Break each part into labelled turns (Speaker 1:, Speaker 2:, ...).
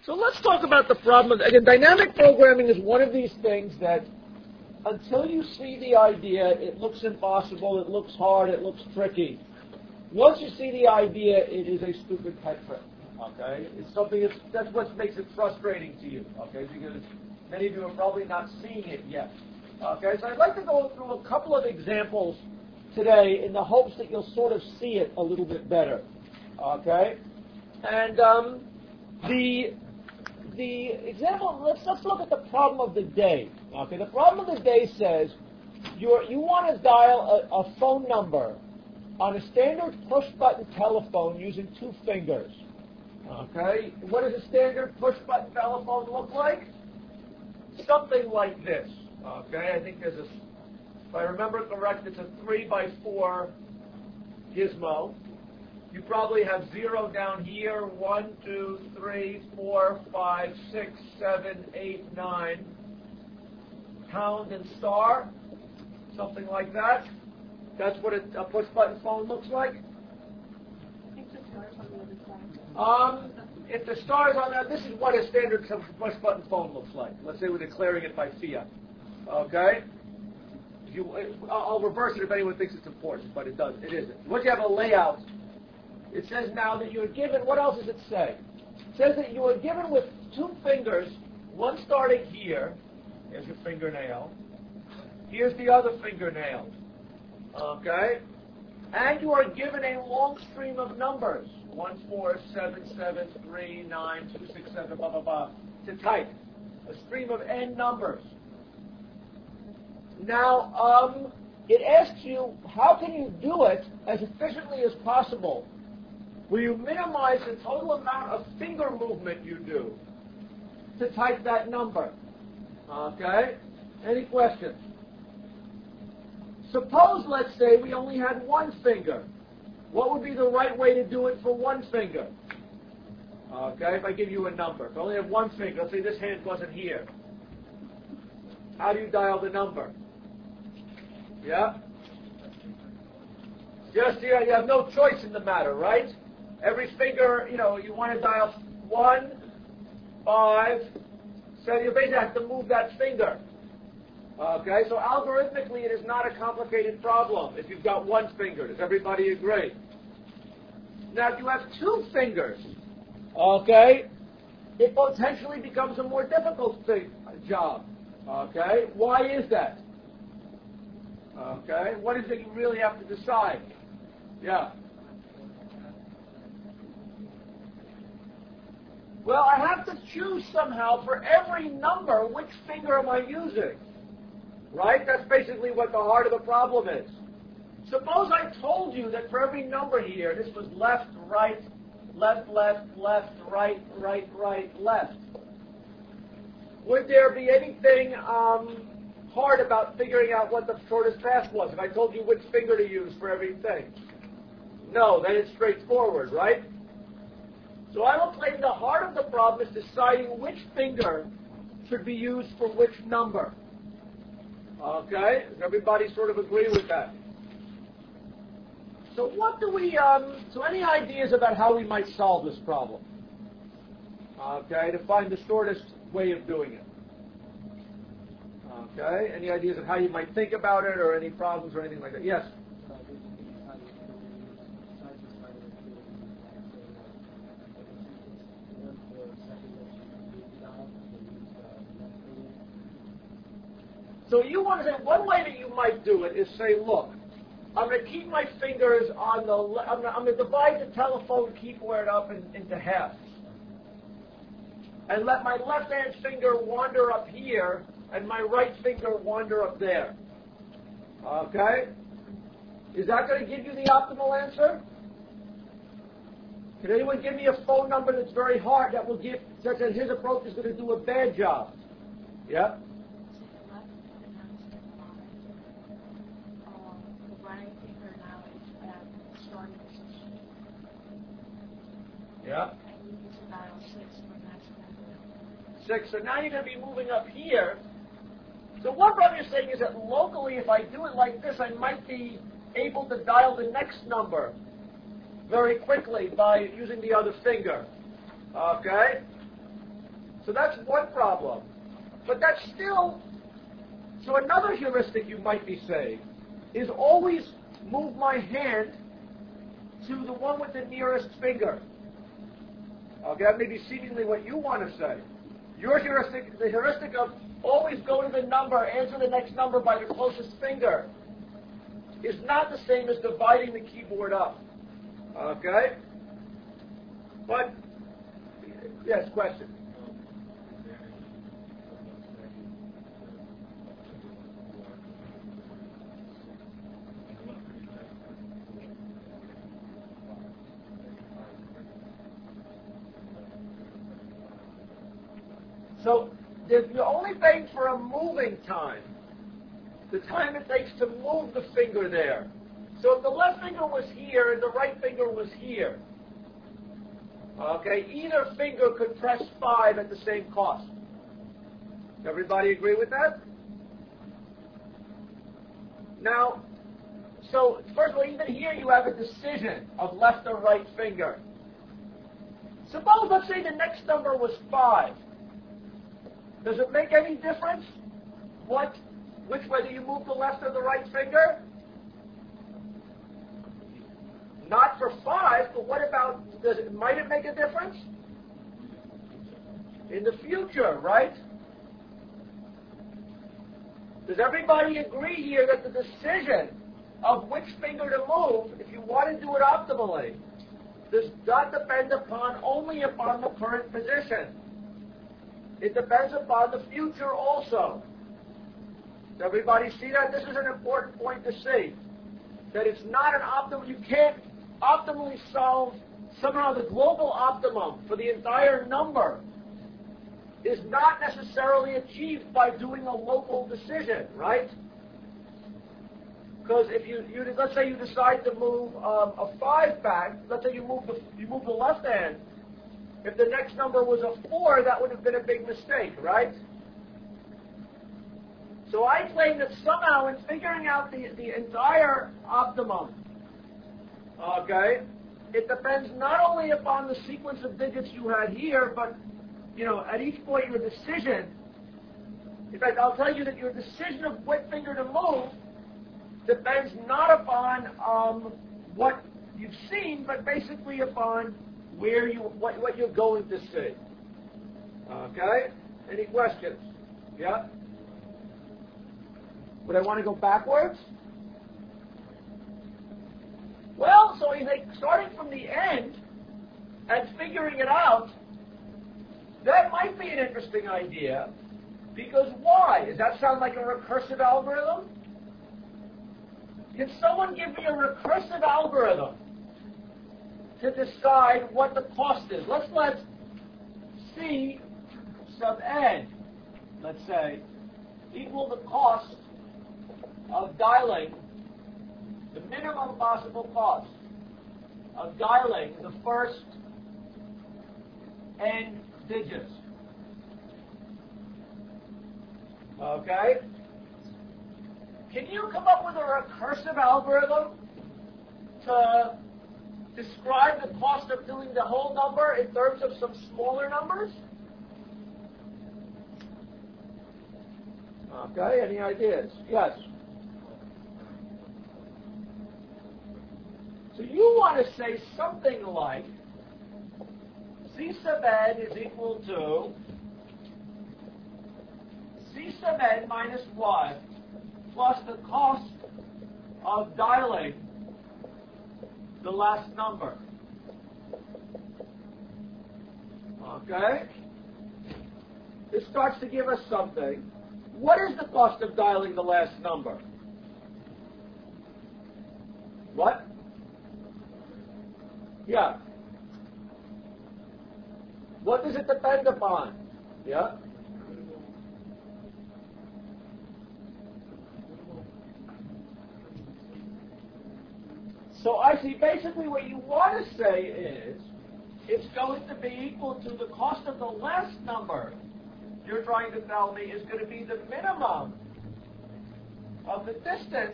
Speaker 1: So let's talk about the problem. Again, dynamic programming is one of these things that until you see the idea, it looks impossible, it looks hard, it looks tricky. Once you see the idea, it is a stupid pet trick. Okay? It's something that's what makes it frustrating to you. Okay? Because many of you are probably not seeing it yet. Okay? So I'd like to go through a couple of examples today in the hopes that you'll sort of see it a little bit better. Okay? And the example, let's look at the problem of the day. Okay, the problem of the day says you want to dial a phone number on a standard push-button telephone using 2 fingers. Okay, what does a standard push-button telephone look like? Something like this. Okay, I think if I remember correct, it's a 3x4 gizmo. You probably have 0 down here, 1, 2, 3, 4, 5, 6, 7, 8, 9, pound and star, something like that. That's what a push-button phone looks like.
Speaker 2: I think the star's on the other side.
Speaker 1: If the star's on that, this is what a standard push-button phone looks like. Let's say we're declaring it by fiat. Okay? I'll reverse it if anyone thinks it's important, but it doesn't. It isn't. Once you have a layout, it says now that you are given, what else does it say? It says that you are given with 2 fingers, one starting here, here's your fingernail, here's the other fingernail, okay? And you are given a long stream of numbers, 1, 4, 7, 7, 3, 9, 2, 6, 7, blah, blah, blah, to type. A stream of n numbers. Now, it asks you, how can you do it as efficiently as possible? Will you minimize the total amount of finger movement you do to type that number? Okay? Any questions? Suppose, let's say, we only had 1 finger. What would be the right way to do it for 1 finger? Okay, if I give you a number. If I only have 1 finger, let's say this hand wasn't here. How do you dial the number? Yeah? Just here, you have no choice in the matter, right? Every finger, you want to dial 1, 5, so you basically have to move that finger. Okay, so algorithmically it is not a complicated problem if you've got 1 finger. Does everybody agree? Now if you have 2 fingers, okay, it potentially becomes a more difficult job. Okay, why is that? Okay, what is it you really have to decide? Yeah. Well, I have to choose somehow for every number which finger am I using. Right? That's basically what the heart of the problem is. Suppose I told you that for every number here, this was left, right, left, left, left, right, right, right, left. Would there be anything hard about figuring out what the shortest path was if I told you which finger to use for everything? No, then it's straightforward, right? So I will claim the heart of the problem is deciding which finger should be used for which number. Okay? Does everybody sort of agree with that? So what do we, so any ideas about how we might solve this problem? Okay, to find the shortest way of doing it. Okay, any ideas of how you might think about it or any problems or anything like that? Yes? So you want to say, one way that you might do it is say, look, I'm going to keep my fingers on the, I'm going to divide the telephone keyboard up into halves. And let my left-hand finger wander up here, and my right finger wander up there. Okay? Is that going to give you the optimal answer? Can anyone give me a phone number that's very hard that will give, such that his approach is going to do a bad job? Yeah? Yeah. 6. So now you're going to be moving up here. So what Rav is saying is that locally, if I do it like this, I might be able to dial the next number very quickly by using the other finger. Okay? So that's one problem. But that's still, so another heuristic you might be saying is always move my hand to the one with the nearest finger. Okay, that may be seemingly what you want to say. Your heuristic, the heuristic of always go to the number, answer the next number by the closest finger, is not the same as dividing the keyboard up. Okay? But, yes, question. So, you're only paying for a moving time, the time it takes to move the finger there. So if the left finger was here and the right finger was here, okay, either finger could press 5 at the same cost. Everybody agree with that? Now, so first of all, even here you have a decision of left or right finger. Suppose, let's say the next number was 5. Does it make any difference whether you move the left or the right finger? Not for 5, but what about, might it make a difference? In the future, right? Does everybody agree here that the decision of which finger to move, if you want to do it optimally, does not depend only upon the current position? It depends upon the future also. Does everybody see that? This is an important point to see. That it's not an optimum. You can't optimally solve somehow the global optimum for the entire number is not necessarily achieved by doing a local decision, right? Because if you let's say you decide to move a 5 back, let's say you move the left hand. If the next number was a 4, that would have been a big mistake, right? So I claim that somehow in figuring out the entire optimum, okay, it depends not only upon the sequence of digits you had here, but, at each point your decision, in fact, I'll tell you that your decision of what finger to move depends not upon what you've seen, but basically upon what you're going to see. Okay? Any questions? Yeah? Would I want to go backwards? Well, so you think starting from the end and figuring it out, that might be an interesting idea. Because why? Does that sound like a recursive algorithm? Can someone give me a recursive algorithm to decide what the cost is? Let's let C sub n, let's say, equal the cost of dialing, the minimum possible cost of dialing the first n digits. Okay? Can you come up with a recursive algorithm to describe the cost of doing the whole number in terms of some smaller numbers? Okay, any ideas? Yes. So you want to say something like C sub n is equal to C sub n minus 1 plus the cost of dialing the last number. Okay? This starts to give us something. What is the cost of dialing the last number? What? Yeah. What does it depend upon? Yeah? So I see basically what you want to say is it's going to be equal to the cost of the last number you're trying to tell me is going to be the minimum of the distance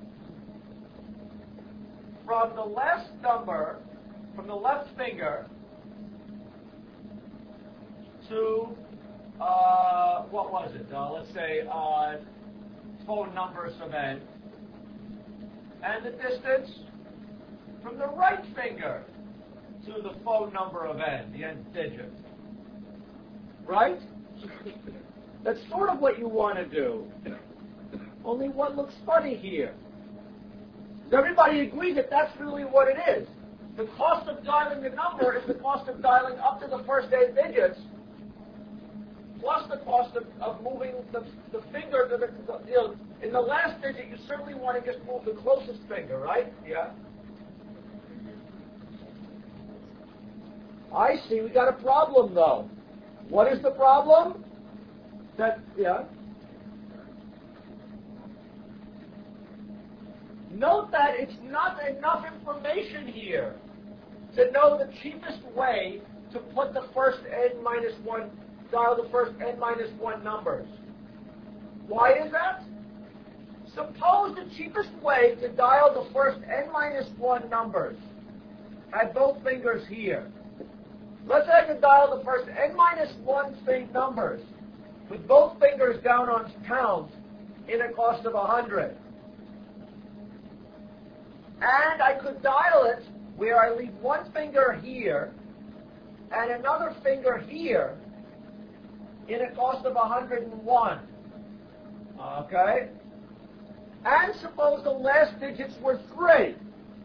Speaker 1: from the last number, from the left finger to what was it? Let's say phone numbers of n, and the distance from the right finger to the phone number of n, the nth digit. Right? That's sort of what you want to do. Only one looks funny here. Does everybody agree that that's really what it is? The cost of dialing the number is the cost of dialing up to the first 8 digits, plus the cost of moving the finger to the, in the last digit, you certainly want to just move the closest finger, right? Yeah? I see. We got a problem, though. What is the problem? Yeah? Note that it's not enough information here to know the cheapest way to put the first n-1, dial the first n-1 numbers. Why is that? Suppose the cheapest way to dial the first n-1 numbers had both fingers here. Let's say I could dial the first n-1 numbers with both fingers down on pounds in a cost of 100. And I could dial it where I leave one finger here and another finger here in a cost of 101. Okay? And suppose the last digits were 3.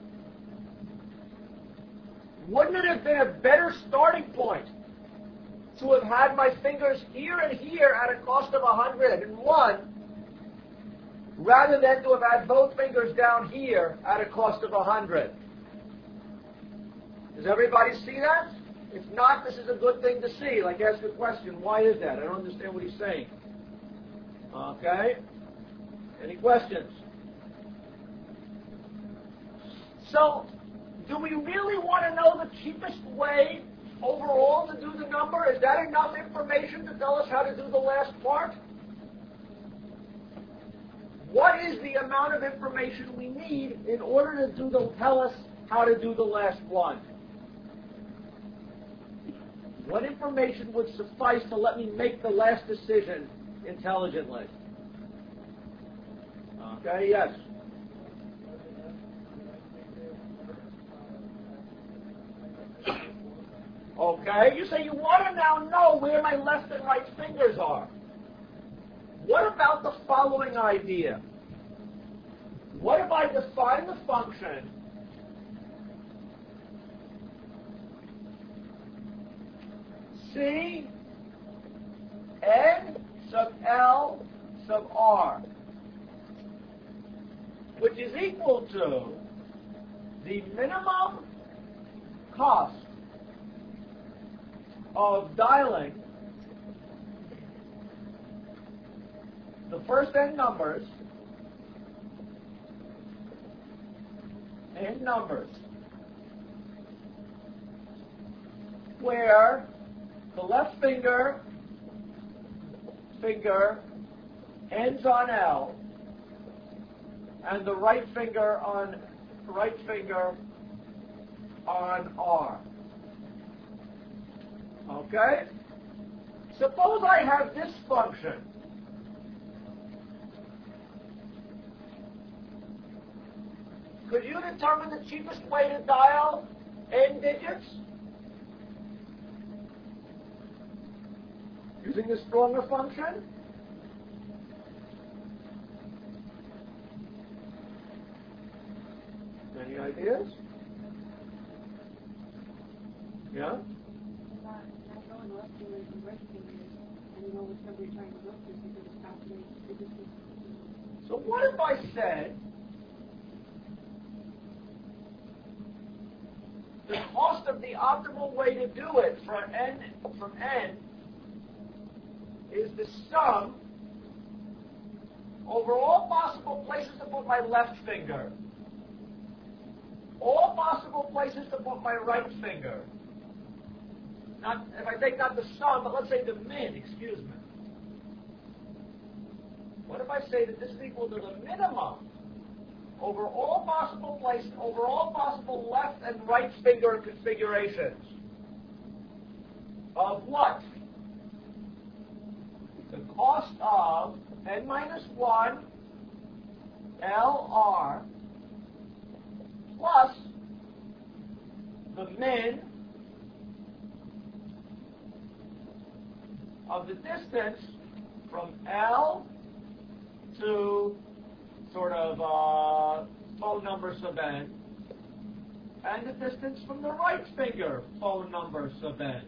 Speaker 1: Wouldn't it have been a better starting point to have had my fingers here and here at a cost of 101 rather than to have had both fingers down here at a cost of 100? Does everybody see that? If not, this is a good thing to see. Like, ask a question, why is that? I don't understand what he's saying. Okay? Any questions? So, do we really want to know the cheapest way overall to do the number? Is that enough information to tell us how to do the last part? What is the amount of information we need in order to tell us how to do the last one? What information would suffice to let me make the last decision intelligently? Okay, yes. Okay, you say you want to now know where my left and right fingers are. What about the following idea? What if I define the function C n sub L sub R, which is equal to the minimum cost of dialing the first n numbers where the left finger ends on L and the right finger on R. Okay? Suppose I have this function. Could you determine the cheapest way to dial n digits? Using the stronger function? Any ideas? Yeah? So what if I said the cost of the optimal way to do it from n is the sum over all possible places to put my left finger, all possible places to put my right finger. Not, if I take not the sum, but let's say the min, excuse me. What if I say that this is equal to the minimum over all possible places, over all possible left and right finger configurations of what? cost of n minus 1 LR plus the min of the distance from L to sort of phone number sub n, and the distance from the right finger phone number sub n.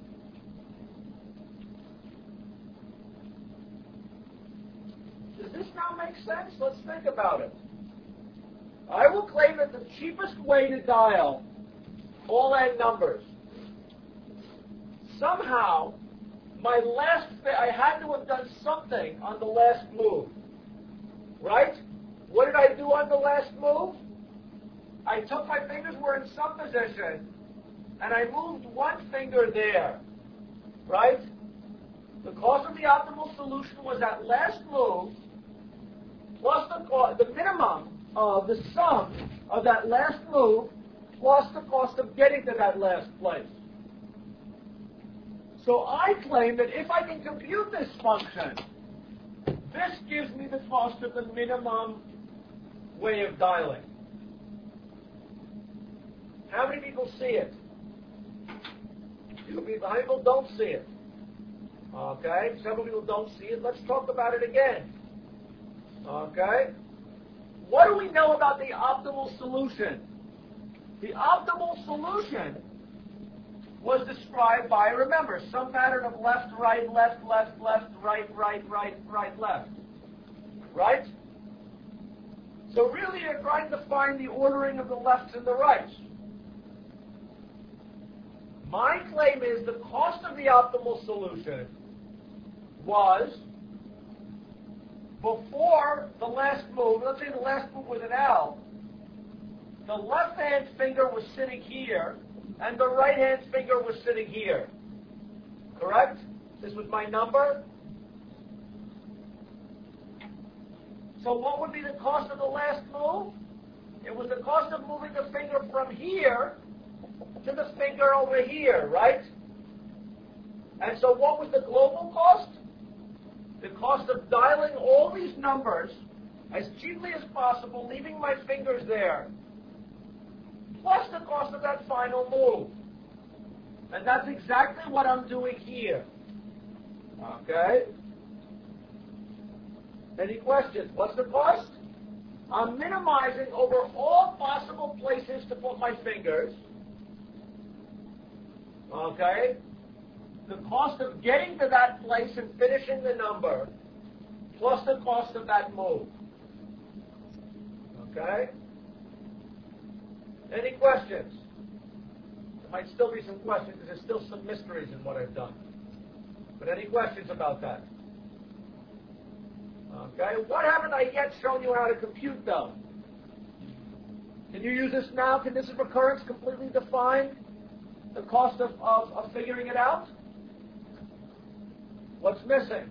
Speaker 1: Does this now make sense? Let's think about it. I will claim that the cheapest way to dial all n numbers, somehow, I had to have done something on the last move, right? What did I do on the last move? I took my fingers were in some position, and I moved one finger there, right? The cost of the optimal solution was that last move plus the minimum of the sum of that last move plus the cost of getting to that last place. So I claim that if I can compute this function, this gives me the cost of the minimum way of dialing. How many people see it? How many people don't see it? Okay, several people don't see it. Let's talk about it again. Okay? What do we know about the optimal solution? The optimal solution was described by, remember, some pattern of left, right, left, left, left, right, right, right, right, left. Right? So really you're trying to find the ordering of the lefts and the rights. My claim is the cost of the optimal solution was before the last move, let's say the last move was an L, the left-hand finger was sitting here, and the right-hand finger was sitting here. Correct? This was my number. So what would be the cost of the last move? It was the cost of moving the finger from here to the finger over here, right? And so what was the global cost? The cost of dialing all these numbers as cheaply as possible, leaving my fingers there, plus the cost of that final move. And that's exactly what I'm doing here. Okay? Any questions? What's the cost? I'm minimizing over all possible places to put my fingers. Okay? The cost of getting to that place and finishing the number, plus the cost of that move. Okay? Any questions? There might still be some questions because there's still some mysteries in what I've done. But any questions about that? Okay? What haven't I yet shown you how to compute, though? Can you use this now? Can this recurrence completely define the cost of figuring it out? What's missing?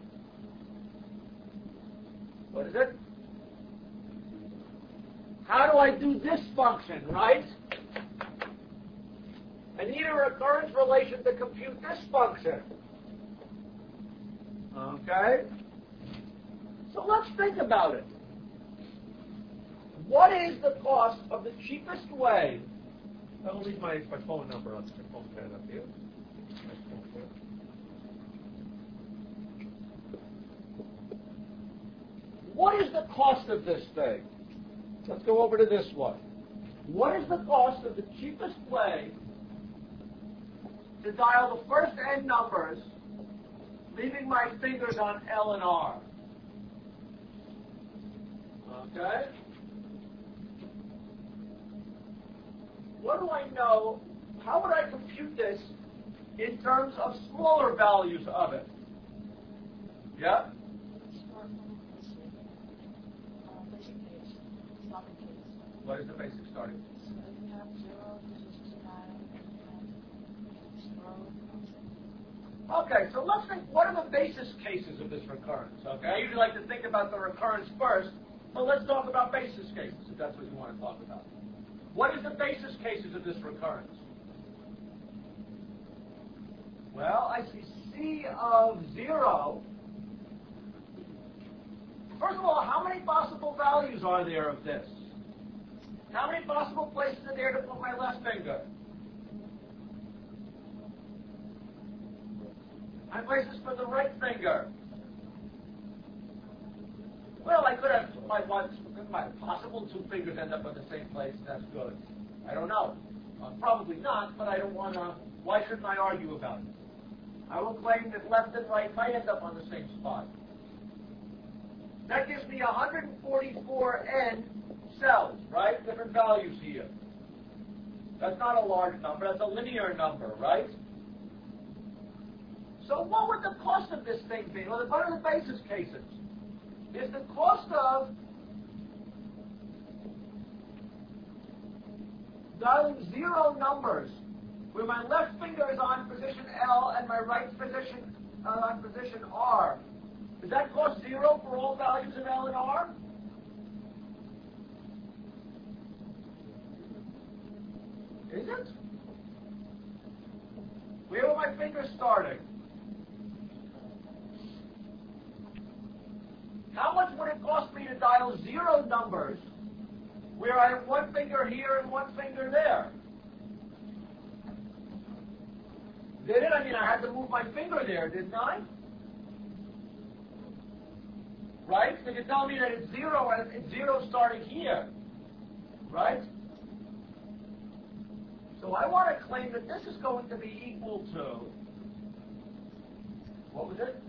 Speaker 1: What is it? How do I do this function, right? I need a recurrence relation to compute this function. Okay? So let's think about it. What is the cost of the cheapest way? I'll leave my phone number on my phone pad up here. What is the cost of this thing? Let's go over to this one. What is the cost of the cheapest way to dial the first n numbers, leaving my fingers on L and R? Okay? What do I know? How would I compute this in terms of smaller values of it? Yeah? What is the basic starting? Okay, so let's think, what are the basis cases of this recurrence? Okay, I usually like to think about the recurrence first, but let's talk about basis cases, if that's what you want to talk about. What is the basis cases of this recurrence? Well, I see C of 0 First of all, how many possible values are there of this? How many possible places are there to put my left finger? How many places for the right finger? Well, I could have my possible two fingers end up on the same place. That's good. I don't know. Probably not, but I don't want to. Why shouldn't I argue about it? I will claim that left and right might end up on the same spot. That gives me 144 N cells, right? Different values here. That's not a large number. That's a linear number, right? So what would the cost of this thing be? Well, what are the basis cases? Is the cost of dialing zero numbers where my left finger is on position L and my right position on position R. Does that cost zero for all values of L and R? Is it? Where were my fingers starting? How much would it cost me to dial zero numbers where I have one finger here and one finger there? Did it? I mean, I had to move my finger there, didn't I? Right? So you're telling me that it's zero starting here, right? So I want to claim that this is going to be equal to, what was it?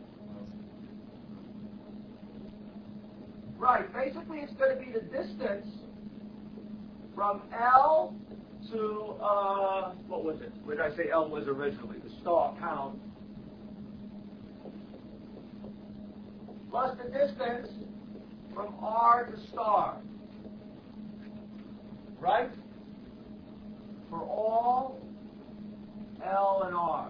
Speaker 1: Right, basically it's going to be the distance from L to, what was it? Where did I say L was originally? The star count. Plus the distance from R to star. Right? For all L and R.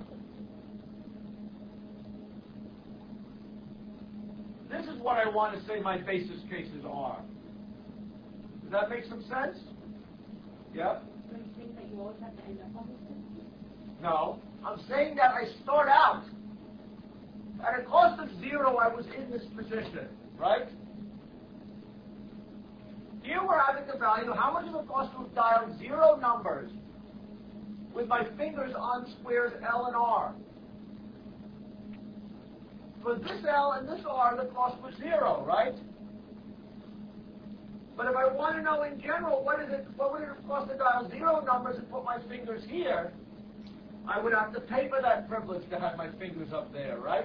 Speaker 1: This is what I want to say my basis cases are. Does that make some sense? Yep.
Speaker 2: Do you think that you always have to end up on this?
Speaker 1: No. I'm saying that I start out at a cost of zero. I was in this position, right? Here we're having the value. How much does it cost to dial zero numbers with my fingers on squares L and R? For this L and this R, the cost was zero, right? But if I want to know in general what would it cost to dial zero numbers and put my fingers here, I would have to pay for that privilege to have my fingers up there, right?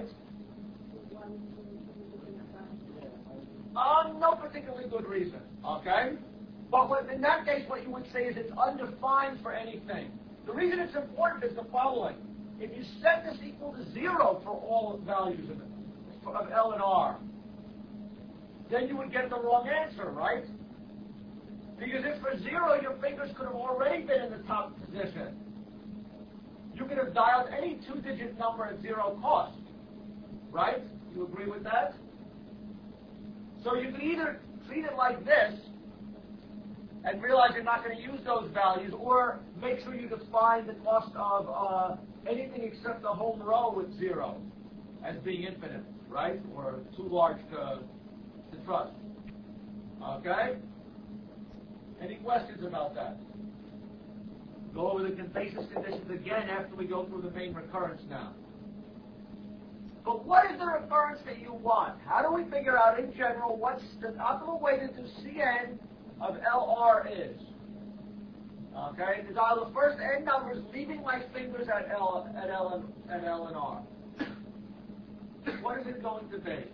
Speaker 1: No particularly good reason, okay? But in that case, what you would say is it's undefined for anything. The reason it's important is the following. If you set this equal to zero for all values of L and R, then you would get the wrong answer, right? Because if for zero, your fingers could have already been in the top position. You could have dialed any two-digit number at zero cost, right? You agree with that? So you can either treat it like this and realize you're not going to use those values, or make sure you define the cost of anything except the home row with zero as being infinite, right? Or too large to trust. Okay? Any questions about that? Go over the basis conditions again after we go through the main recurrence now. But what is the recurrence that you want? How do we figure out in general what's the optimal way to do Cn of LR is? Okay, to dial the first n numbers, leaving my fingers at L and R. What is it going to be?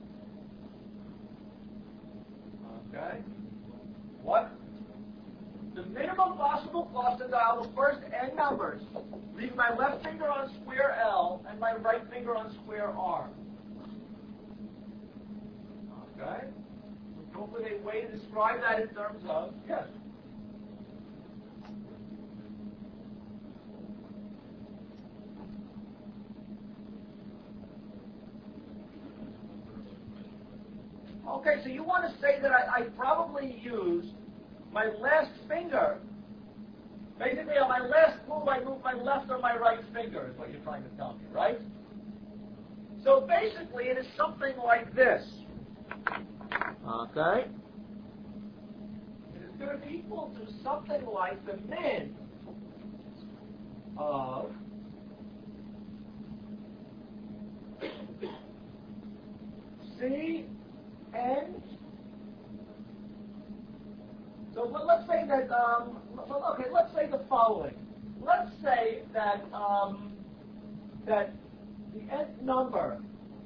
Speaker 1: Okay, what? The minimum possible cost to dial the first n numbers, leaving my left finger on square L and my right finger on square R. Okay? Hopefully a way to describe that in terms of, yes. Okay, so you want to say that I probably used my last finger. Basically, on my last move, I move my left or my right finger, is what you're trying to tell me, right? So basically, it is something like this. Okay? It is going to be equal to something like the min of C n. So let's say that, let's say the following. Let's say that that the nth number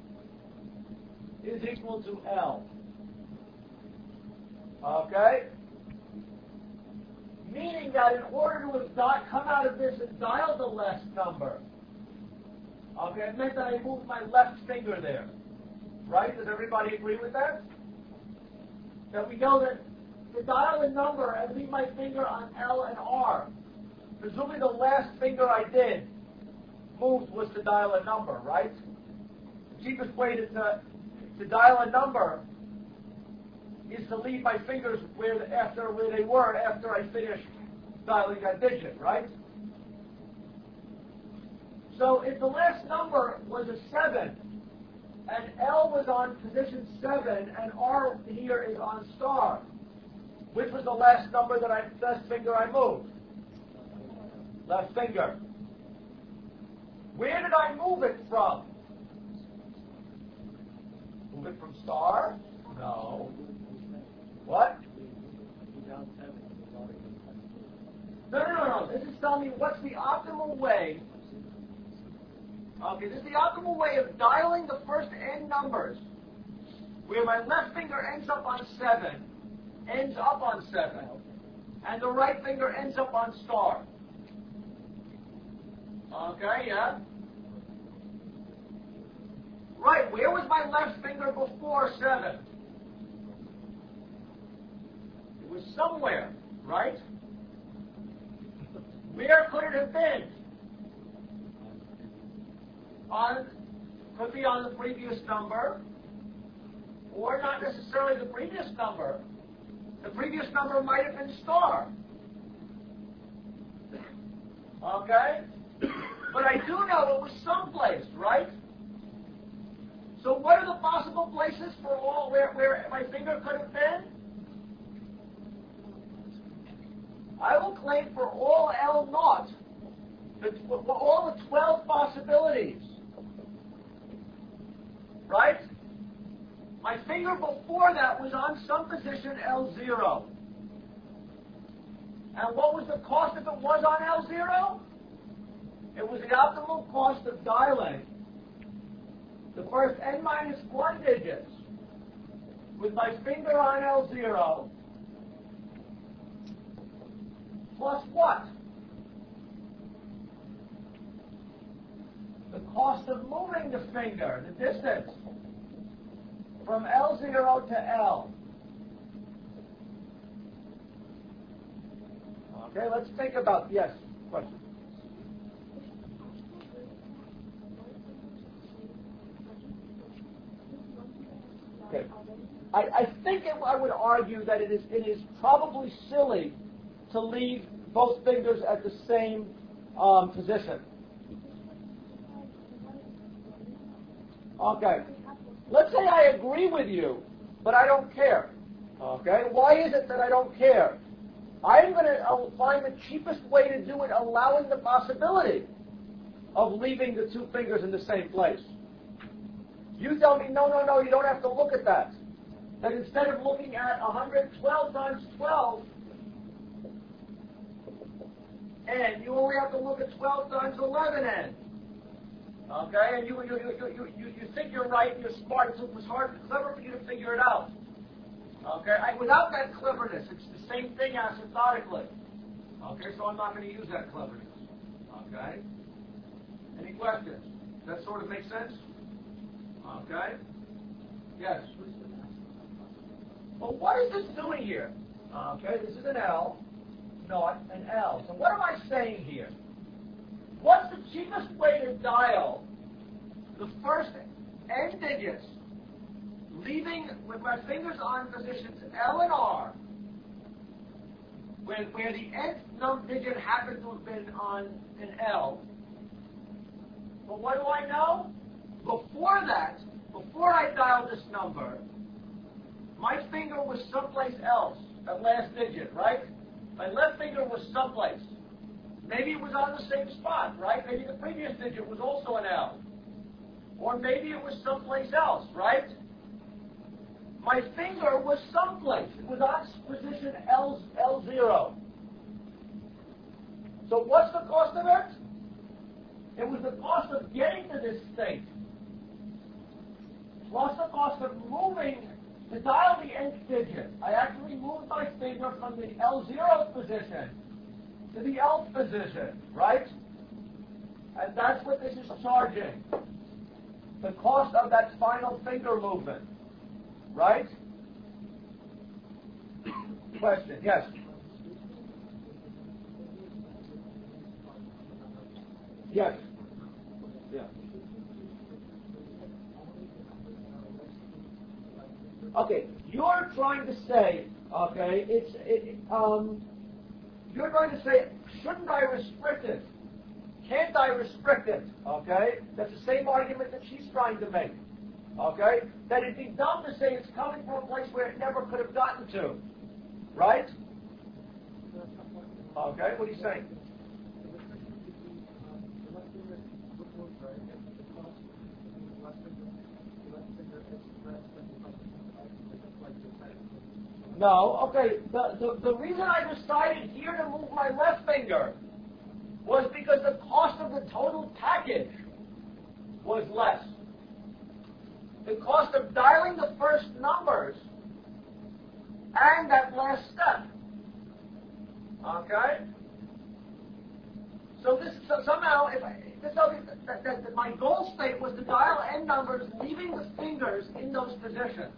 Speaker 1: is equal to L. Okay? Meaning that in order to have come out of this and dial the last number, okay, it meant that I moved my left finger there. Right? Does everybody agree with that? That we know that to dial a number and leave my finger on L and R, presumably the last finger I did moved was to dial a number, right? The cheapest way to dial a number is to leave my fingers where they were after I finished dialing that digit, right? So if the last number was a 7, and L was on position 7, and R here is on star, which was the last finger I moved? Left finger. Where did I move it from? Move it from star? No. What? No. This is telling me what's the optimal way. Okay, this is the optimal way of dialing the first n numbers, where my left finger ends up on 7, and the right finger ends up on star. Okay, yeah? Right, where was my left finger before 7? It was somewhere, right? Where could it have been? Could be on the previous number, or not necessarily the previous number. The previous number might have been star. Okay? But I do know it was someplace, right? So what are the possible places for all where my finger could have been? I will claim for all L naught, for all the 12 possibilities, right? My finger before that was on some position L0. And what was the cost if it was on L0? It was the optimal cost of dialing the first n-1 digits with my finger on L0 plus what? The cost of moving the finger, the distance from L0 to L. Okay, let's think about, yes, question. Okay. I think I would argue that it is probably silly to leave both fingers at the same position. Okay. Let's say I agree with you, but I don't care. Okay. Why is it that I don't care? I'm going to find the cheapest way to do it, allowing the possibility of leaving the two fingers in the same place. You tell me, no, you don't have to look at that. That instead of looking at 112 times 12, and you only have to look at 12 times 11n. Okay, and you think you're right and you're smart, so it was clever for you to figure it out. Okay, without that cleverness, it's the same thing asymptotically. Okay, so I'm not going to use that cleverness. Okay? Any questions? Does that sort of make sense? Okay? Yes? Well, what is this doing here? Okay, this is an L, not an L. So what am I saying here? What's the cheapest way to dial the first n digits, leaving with my fingers on positions L and R, where the nth digit happens to have been on an L? But what do I know? Before that, before I dial this number, my finger was someplace else, that last digit, right? My left finger was someplace. Maybe it was on the same spot, right? Maybe the previous digit was also an L. Or maybe it was someplace else, right? My finger was someplace. It was on position L0. So what's the cost of it? It was the cost of getting to this state, plus the cost of moving to dial the nth digit. I actually moved my finger from the L0 position to the Lth position, right? And that's what this is charging. The cost of that final finger movement, right? Question, yes? Yes. Yeah. Okay, you're trying to say, okay, you're going to say, shouldn't I restrict it? Can't I restrict it? Okay, that's the same argument that she's trying to make. Okay, that it'd be dumb to say it's coming from a place where it never could have gotten to, right? Okay, what are you saying? No, okay. The reason I decided here to move my left finger was because the cost of the total package was less. The cost of dialing the first numbers and that last step. Okay? So somehow, that my goal state was to dial n numbers, leaving the fingers in those positions.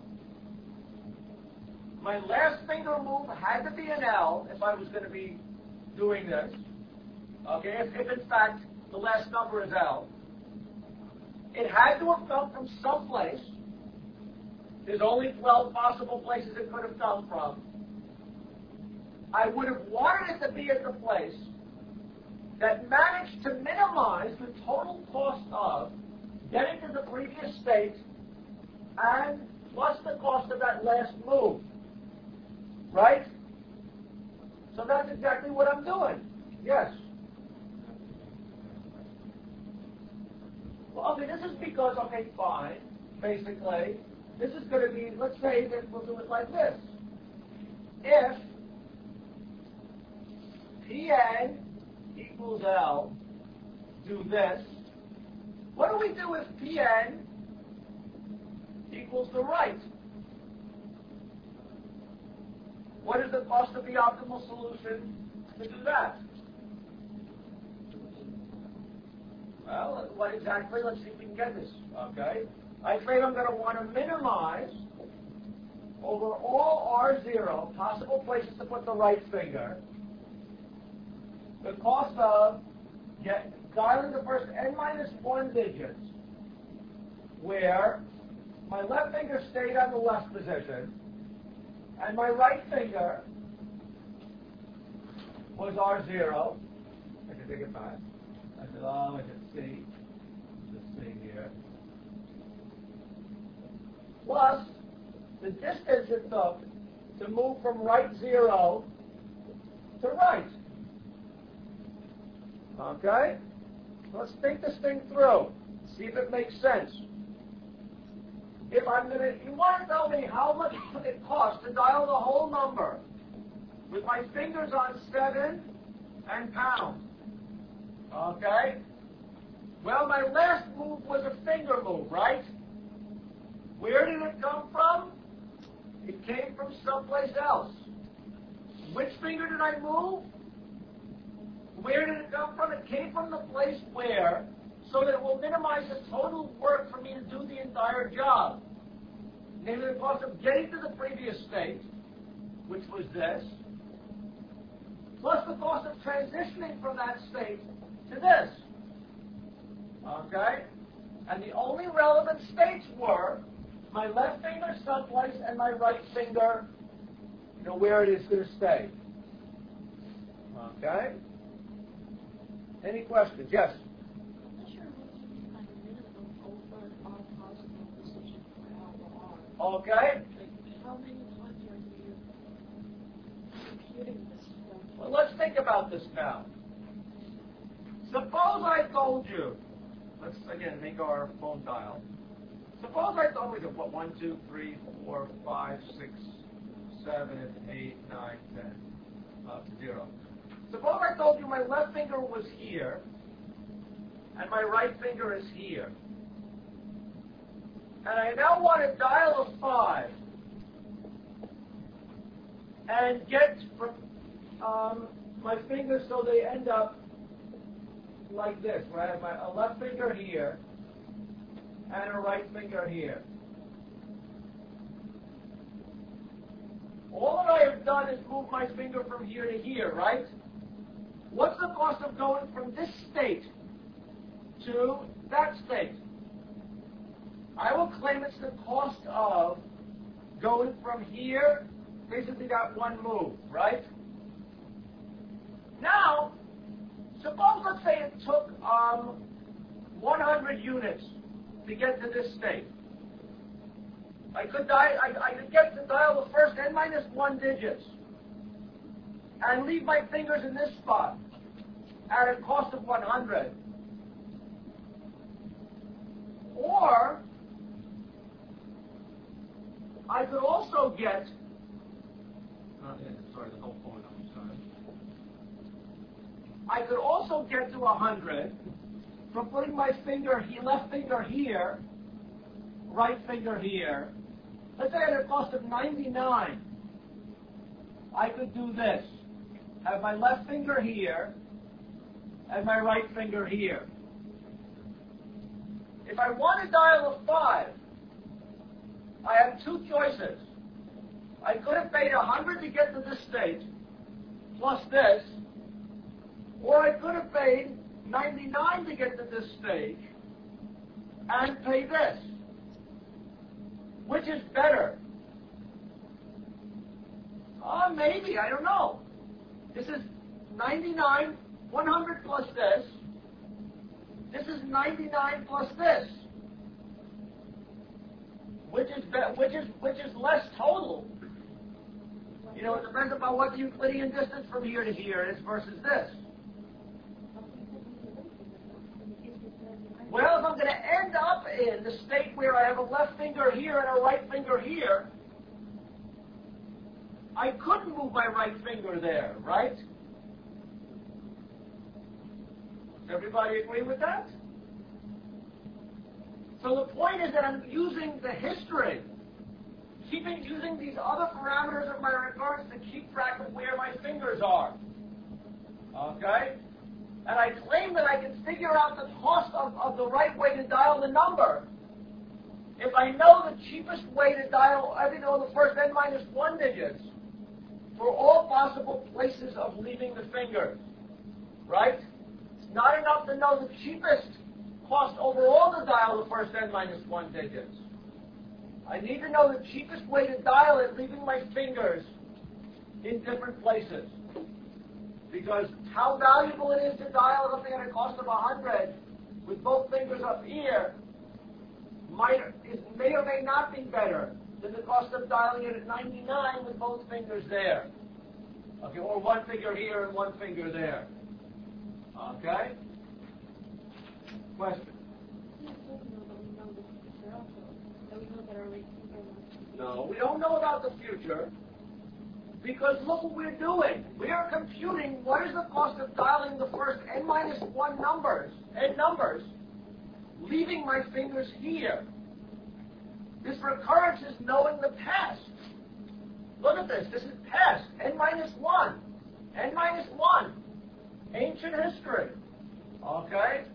Speaker 1: My last finger move had to be an L if I was going to be doing this. Okay, if in fact the last number is L. It had to have come from someplace. There's only 12 possible places it could have come from. I would have wanted it to be at the place that managed to minimize the total cost of getting to the previous state and plus the cost of that last move. Right? So that's exactly what I'm doing. Yes. Well, okay, this is because, okay, fine, basically, this is going to be, let's say that we'll do it like this. If Pn equals L, do this, what do we do if Pn equals the right? What is the cost of the optimal solution to do that? Well, what exactly? Let's see if we can get this. Okay. I claim I'm going to want to minimize over all R0 possible places to put the right finger the cost of dialing the first n-1 digits where my left finger stayed on the left position and my right finger was R0. I can take it back. I said, oh, I can see this thing here. Plus the distance it took to move from right 0 to right. Okay? Let's think this thing through. See if it makes sense. If you want to tell me how much it costs to dial the whole number with my fingers on 7 and pound. Okay? Well, my last move was a finger move, right? Where did it come from? It came from someplace else. Which finger did I move? Where did it come from? It came from the place where, so that it will minimize the total work for me to do the entire job. Namely, the cost of getting to the previous state, which was this, plus the cost of transitioning from that state to this. Okay? And the only relevant states were my left finger someplace and my right finger, where it is going to stay. Okay? Any questions? Yes?
Speaker 2: I'm not sure what you mean by minimum over all possible position for L or R.
Speaker 1: Okay?
Speaker 2: how many times are you computing this?
Speaker 1: Well, let's think about this now. Suppose I told you, let's again make our phone dial. Suppose I told you, what, 1, 2, 3, 4, 5, 6, 7, 8, 9, 10, up to 0. Suppose I told you my left finger was here, and my right finger is here. And I now want to dial a 5 and get my fingers so they end up like this, where I have a left finger here and a right finger here. All that I have done is move my finger from here to here, right? What's the cost of going from this state to that state? I will claim it's the cost of going from here, basically that one move, right? Now, suppose, let's say it took 100 units to get to this state. I could get to dial the first n-1 digits and leave my fingers in this spot at a cost of 100. Or I could also get, sorry, the whole phone, I'm sorry. I could also get to 100 from putting my left finger here, right finger here. Let's say at a cost of 99, I could do this. Have my left finger here and my right finger here. If I want to dial a 5, I have two choices. I could have paid 100 to get to this state, plus this, or I could have paid 99 to get to this stage and pay this. Which is better? Maybe, I don't know. This is 99, 100 plus this. This is 99 plus this. Which is less total? You know, it depends upon what the Euclidean distance from here to here is versus this. Well, if I'm going to end up in the state where I have a left finger here and a right finger here, I couldn't move my right finger there, right? Does everybody agree with that? So the point is that I'm using the history, using these other parameters of my recurrence to keep track of where my fingers are. Okay? And I claim that I can figure out the cost of the right way to dial the number if I know the cheapest way to dial, I know the first n-1 digits for all possible places of leaving the fingers. Right? It's not enough to know the cheapest cost overall to dial the first n-1 digits. I need to know the cheapest way to dial it, leaving my fingers in different places. Because how valuable it is to dial something at a cost of 100 with both fingers up here may or may not be better than the cost of dialing it at 99 with both fingers there. Okay, or one finger here and one finger there. Okay? Question? No, we don't know about the future. Because look what we're doing. We are computing what is the cost of dialing the first n-1 numbers, leaving my fingers here. This recurrence is knowing the past. Look at this. This is past, n-1. n-1. Ancient history. Okay?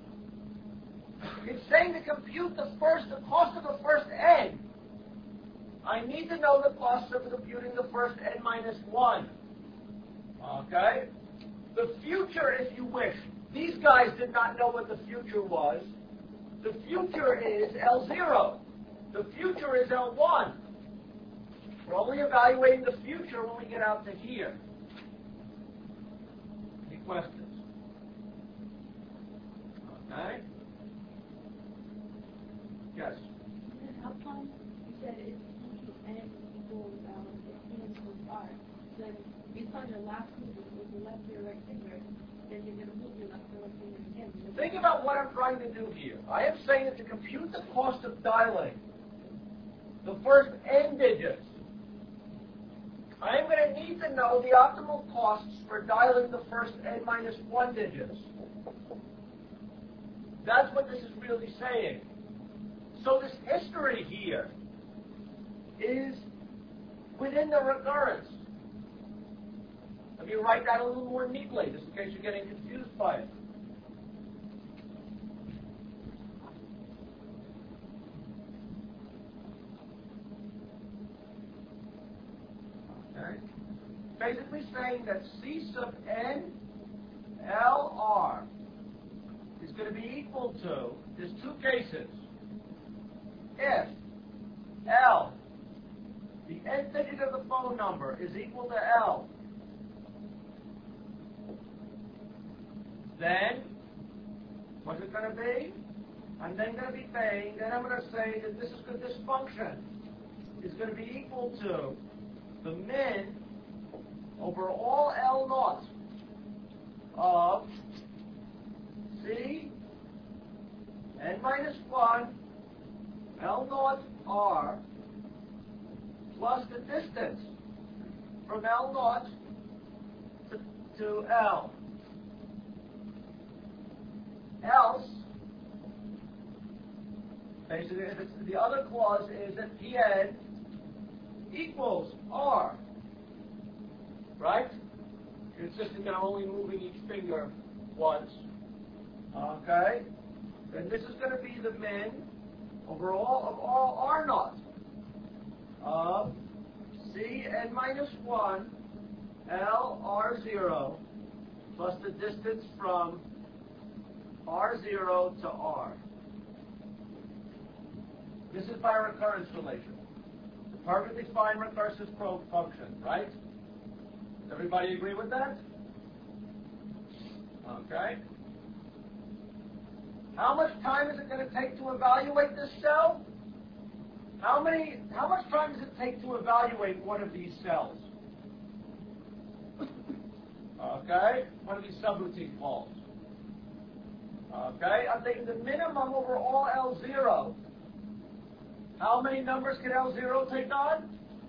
Speaker 1: It's saying to compute the cost of the first n. I need to know the cost of computing the first n-1. Okay? The future, if you wish. These guys did not know what the future was. The future is L0. The future is L1. We're only evaluating the future when we get out to here. Any questions? Okay? Yes?
Speaker 2: How come you said it's are, then based on your last movement, if you left your right finger, then you're going to move your left finger again.
Speaker 1: Think about what I'm trying to do here. I am saying that to compute the cost of dialing the first n digits, I am going to need to know the optimal costs for dialing the first n minus 1 digits. That's what this is really saying. So this history here is within the recurrence. Let me write that a little more neatly, just in case you're getting confused by it. Okay. Basically saying that C sub n L R is going to be equal to, there's two cases. If L, the nth digit of the phone number, is equal to L, then what's it going to be? I'm then going to be saying, then I'm going to say that this function is going to be equal to the min over all L naught of C n minus 1 L naught R plus the distance from L naught to L. Else, basically, the other clause is that Pn equals R. Right? You're insisting that I'm only moving each finger once. Okay? Then this is going to be the min over all R naught of C n minus 1 L R0 plus the distance from R0 to R. This is by recurrence relation. The perfectly fine recursive function, right? Does everybody agree with that? Okay. How much time is it going to take to evaluate this cell? How much time does it take to evaluate one of these cells? Okay? One of these subroutine calls. Okay? I'm taking the minimum over all L0. How many numbers can L0 take on?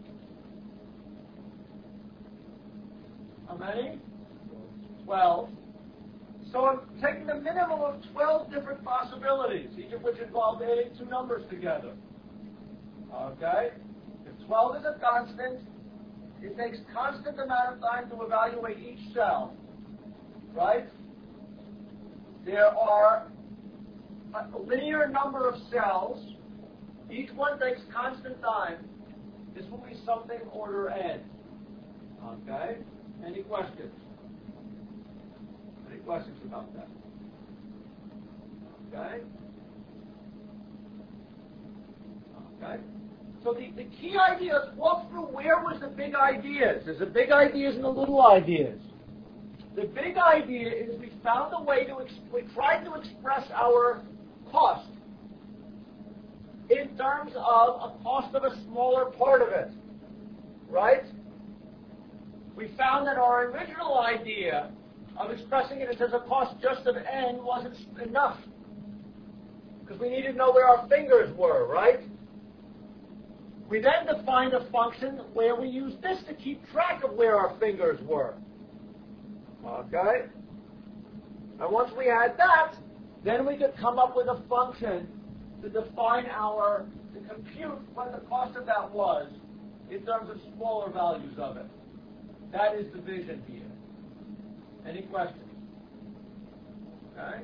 Speaker 1: How many? 12. So I'm taking the minimum of 12 different possibilities, each of which involve adding two numbers together. Okay? If 12 is a constant, it takes constant amount of time to evaluate each cell. Right? There are a linear number of cells. Each one takes constant time. This will be something order n. Okay? Any questions? Any questions about that? Okay? Okay? So the key ideas, walk through where was the big ideas. There's the big ideas and the little ideas. The big idea is we found a way we tried to express our cost in terms of a cost of a smaller part of it. Right? We found that our original idea of expressing it as a cost just of n wasn't enough. Because we needed to know where our fingers were, right? We then defined a function where we used this to keep track of where our fingers were. Okay? And once we had that, then we could come up with a function to define to compute what the cost of that was in terms of smaller values of it. That is the vision here. Any questions? Okay?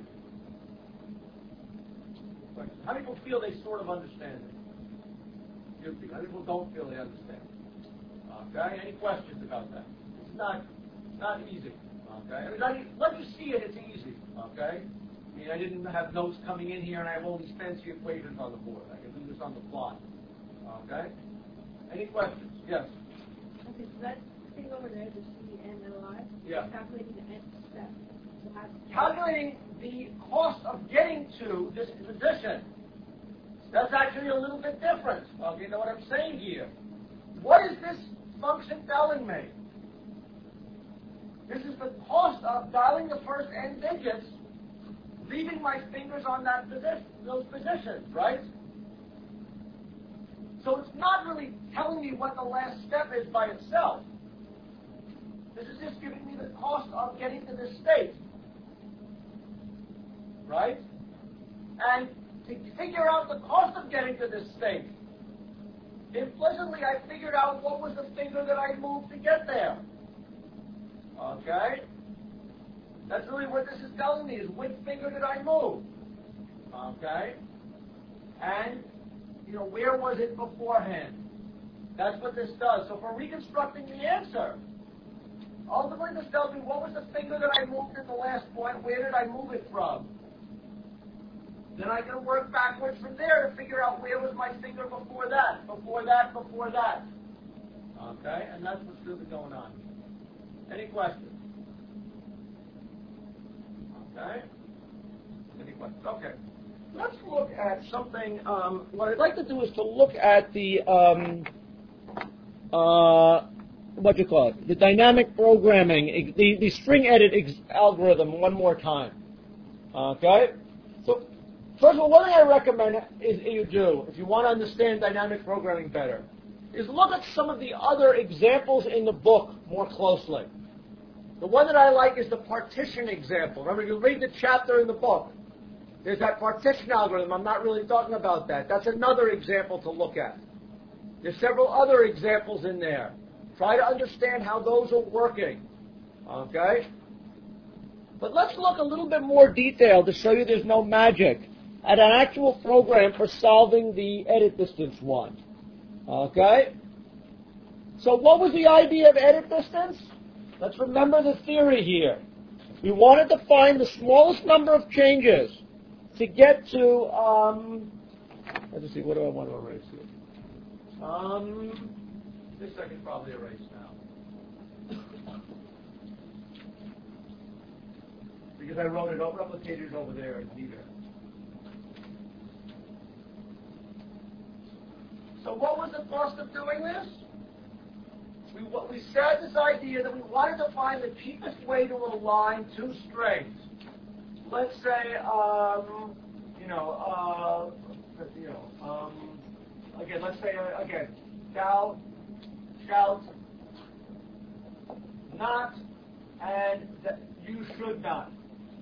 Speaker 1: Questions? How many people feel they sort of understand it? How many people don't feel they understand it? Okay? Any questions about that? It's not easy. Okay? I mean, once you see it, it's easy. Okay? I mean, I didn't have notes coming in here, and I have all these fancy equations on the board. I can do this on the fly. Okay? Any questions? Yes?
Speaker 2: Okay, so that thing over there, the CNLI,
Speaker 1: yeah.
Speaker 2: Calculating the n step.
Speaker 1: Calculating the cost of getting to this position. That's actually a little bit different. Okay, you know what I'm saying here? What is this function telling me? This is the cost of dialing the first n digits, leaving my fingers on those positions, right? So it's not really telling me what the last step is by itself. This is just giving me the cost of getting to this state, right? And to figure out the cost of getting to this state, implicitly I figured out what was the finger that I moved to get there. Okay? That's really what this is telling me, is which finger did I move? Okay? And, where was it beforehand? That's what this does. So for reconstructing the answer, ultimately this tells me what was the finger that I moved at the last point, where did I move it from? Then I can work backwards from there to figure out where was my finger before that, before that, before that. Okay? And that's what's really going on. Any questions? Okay? Any questions? Okay. Let's look at something. What I'd like to do is to look at the, the dynamic programming, the string edit algorithm one more time. Okay? So, first of all, one thing I recommend is you do, if you want to understand dynamic programming better, is look at some of the other examples in the book more closely. The one that I like is the partition example. Remember, you read the chapter in the book. There's that partition algorithm. I'm not really talking about that. That's another example to look at. There's several other examples in there. Try to understand how those are working. Okay? But let's look a little bit more detail to show you there's no magic at an actual program for solving the edit distance one. Okay? So what was the idea of edit distance? Let's remember the theory here. We wanted to find the smallest number of changes to get to, let's see, what do I want to erase here? This I can probably erase now. Because I wrote it, replicated it over there in neither. So what was the cost of doing this? We said this idea that we wanted to find the cheapest way to align two strings. Let's say, again, let's say, shalt not, and you should not.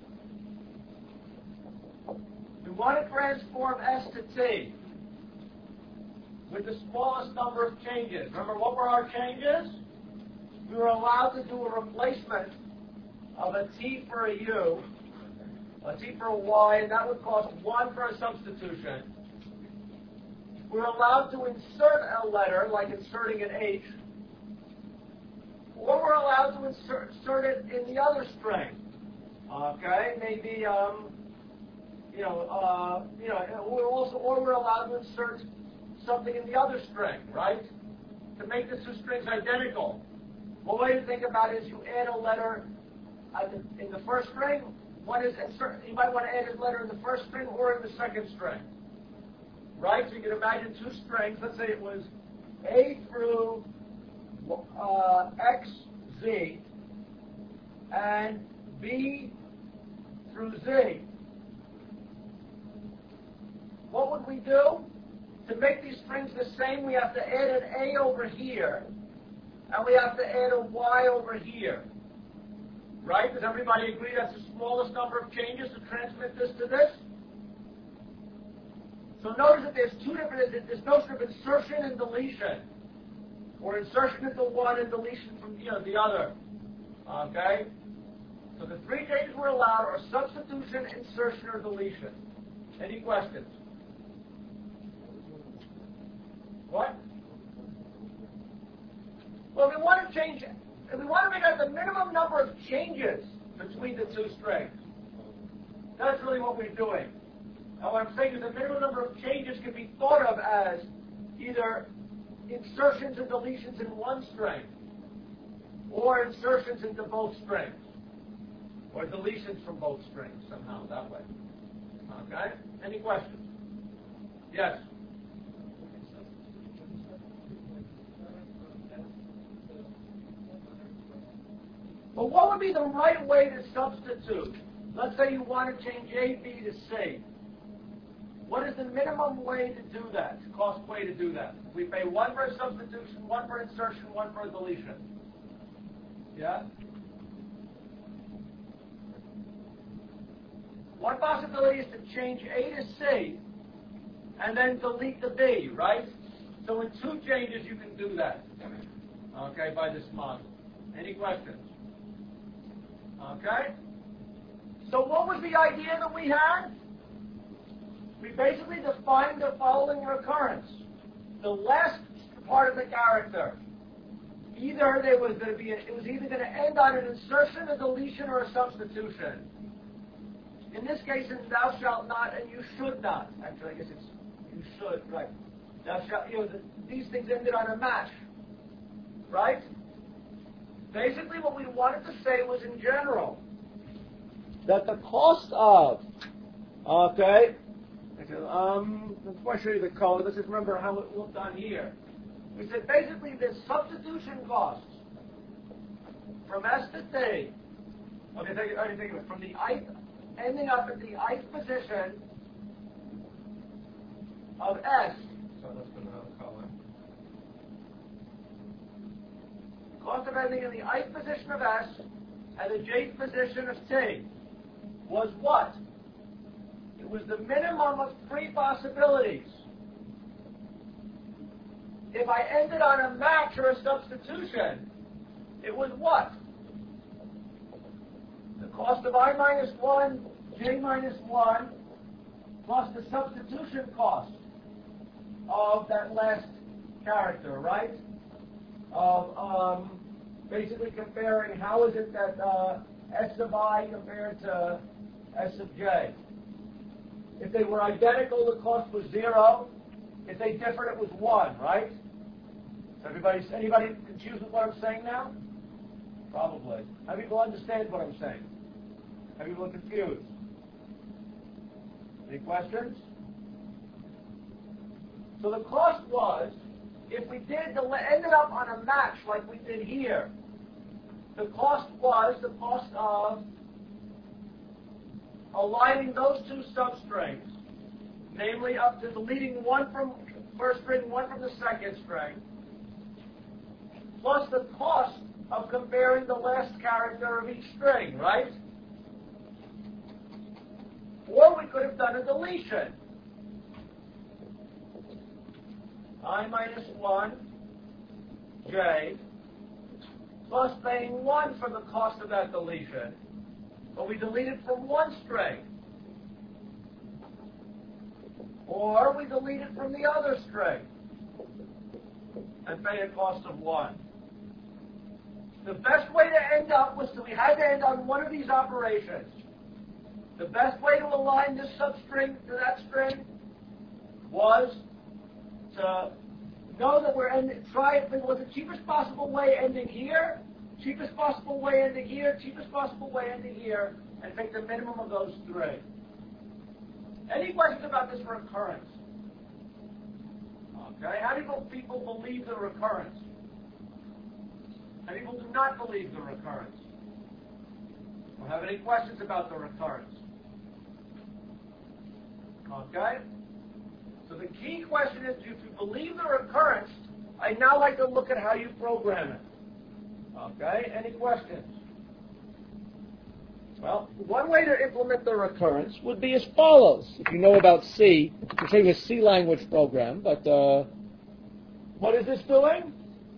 Speaker 1: We want to transform S to T with the smallest number of changes. Remember, what were our changes? We were allowed to do a replacement of a T for a U, a T for a Y, and that would cost 1 for a substitution. We were allowed to insert a letter, like inserting an H, or we're allowed to insert it in the other string. Okay, maybe, or we're allowed to insert something in the other string, right? To make the two strings identical. One way to think about it is you add a letter in the first string. One is insert. You might want to add a letter in the first string or in the second string, right? So you can imagine two strings. Let's say it was A through X, Z, and B through Z. What would we do? To make these strings the same, we have to add an A over here, and we have to add a Y over here. Right? Does everybody agree that's the smallest number of changes to transmit this to this? So notice that there's there's no sort of insertion and deletion, or insertion into one and deletion from the other. Okay? So the three changes we're allowed are substitution, insertion, or deletion. Any questions? What? Well, we want to change it. And we want to make out the minimum number of changes between the two strings. That's really what we're doing. Now what I'm saying is the minimum number of changes can be thought of as either insertions and deletions in one string, or insertions into both strings, or deletions from both strings somehow, that way. Okay? Any questions? Yes? But what would be the right way to substitute? Let's say you want to change A, B to C. What is the minimum way to do that, cost way to do that? We pay one for a substitution, one for insertion, one for a deletion. Yeah? One possibility is to change A to C and then delete the B, right? So in two changes you can do that, okay, by this model. Any questions? Okay? So what was the idea that we had? We basically defined the following recurrence. The last part of the character. Either it was either going to end on an insertion, a deletion, or a substitution. In this case, it's thou shalt not and you should not. Actually, I guess it's you should, right. Thou shalt, these things ended on a match. Right? Basically, what we wanted to say was, in general, that the cost of, okay, before I show you the code, let's just remember how it looked on here. We said basically the substitution costs from S to T, okay, think of it, from the ith, ending up at the ith position of S. So let's put another color. Cost of ending in the ith position of S and the jth position of T was what? It was the minimum of three possibilities. If I ended on a match or a substitution, it was what? The cost of I minus 1, J minus 1, plus the substitution cost of that last character, right? Of basically comparing how is it that S of I compared to S of J. If they were identical, the cost was 0. If they differed, it was 1, right? Is anybody confused with what I'm saying now? Probably. How many people understand what I'm saying? How many people are confused? Any questions? So the cost was, if we ended up on a match like we did here, the cost was the cost of aligning those two substrings, namely up to deleting one from first string, one from the second string, plus the cost of comparing the last character of each string, right? Or we could have done a deletion. I minus 1, J, plus paying 1 for the cost of that deletion, but we deleted from one string. Or we deleted from the other string and pay a cost of 1. The best way to end up was we had to end on one of these operations. The best way to align this substring to that string was to know that try it with the cheapest possible way ending here, cheapest possible way ending here, cheapest possible way ending here, and take the minimum of those three. Any questions about this recurrence? Okay, how do people believe the recurrence? How many people do not believe the recurrence? Or have any questions about the recurrence? Okay? So the key question is, if you believe the recurrence, I'd now like to look at how you program it. Okay? Any questions? Well, one way to implement the recurrence would be as follows. If you know about C, it's a C language program, but what is this doing?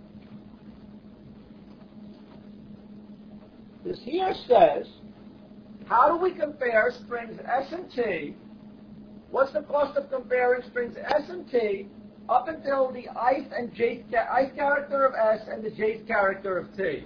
Speaker 1: This here says, how do we compare strings S and T? What's the cost of comparing strings S and T up until the ith and jth ith character of S and the jth character of T?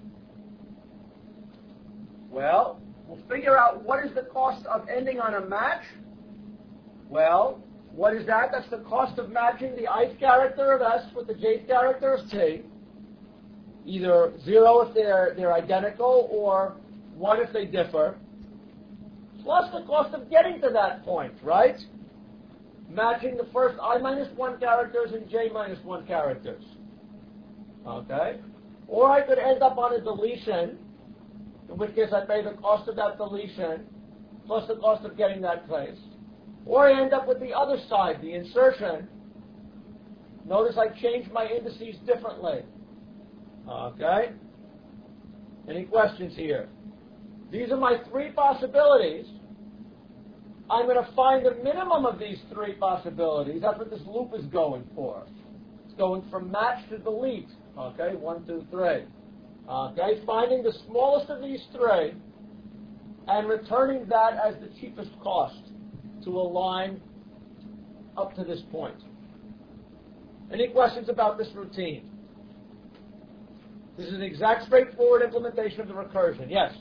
Speaker 1: Well, we'll figure out what is the cost of ending on a match. Well, what is that? That's the cost of matching the ith character of S with the jth character of T. Either 0 if they're identical, or 1 if they differ, plus the cost of getting to that point, right? Matching the first I minus 1 characters and J minus 1 characters. Okay? Or I could end up on a deletion in which case I pay the cost of that deletion plus the cost of getting that place. Or I end up with the other side, the insertion. Notice I changed my indices differently. Okay? Any questions here? These are my three possibilities. I'm going to find the minimum of these three possibilities. That's what this loop is going for. It's going from match to delete. Okay, 1, 2, 3. Okay, finding the smallest of these three and returning that as the cheapest cost to a line up to this point. Any questions about this routine? This is an exact straightforward implementation of the recursion. Yes?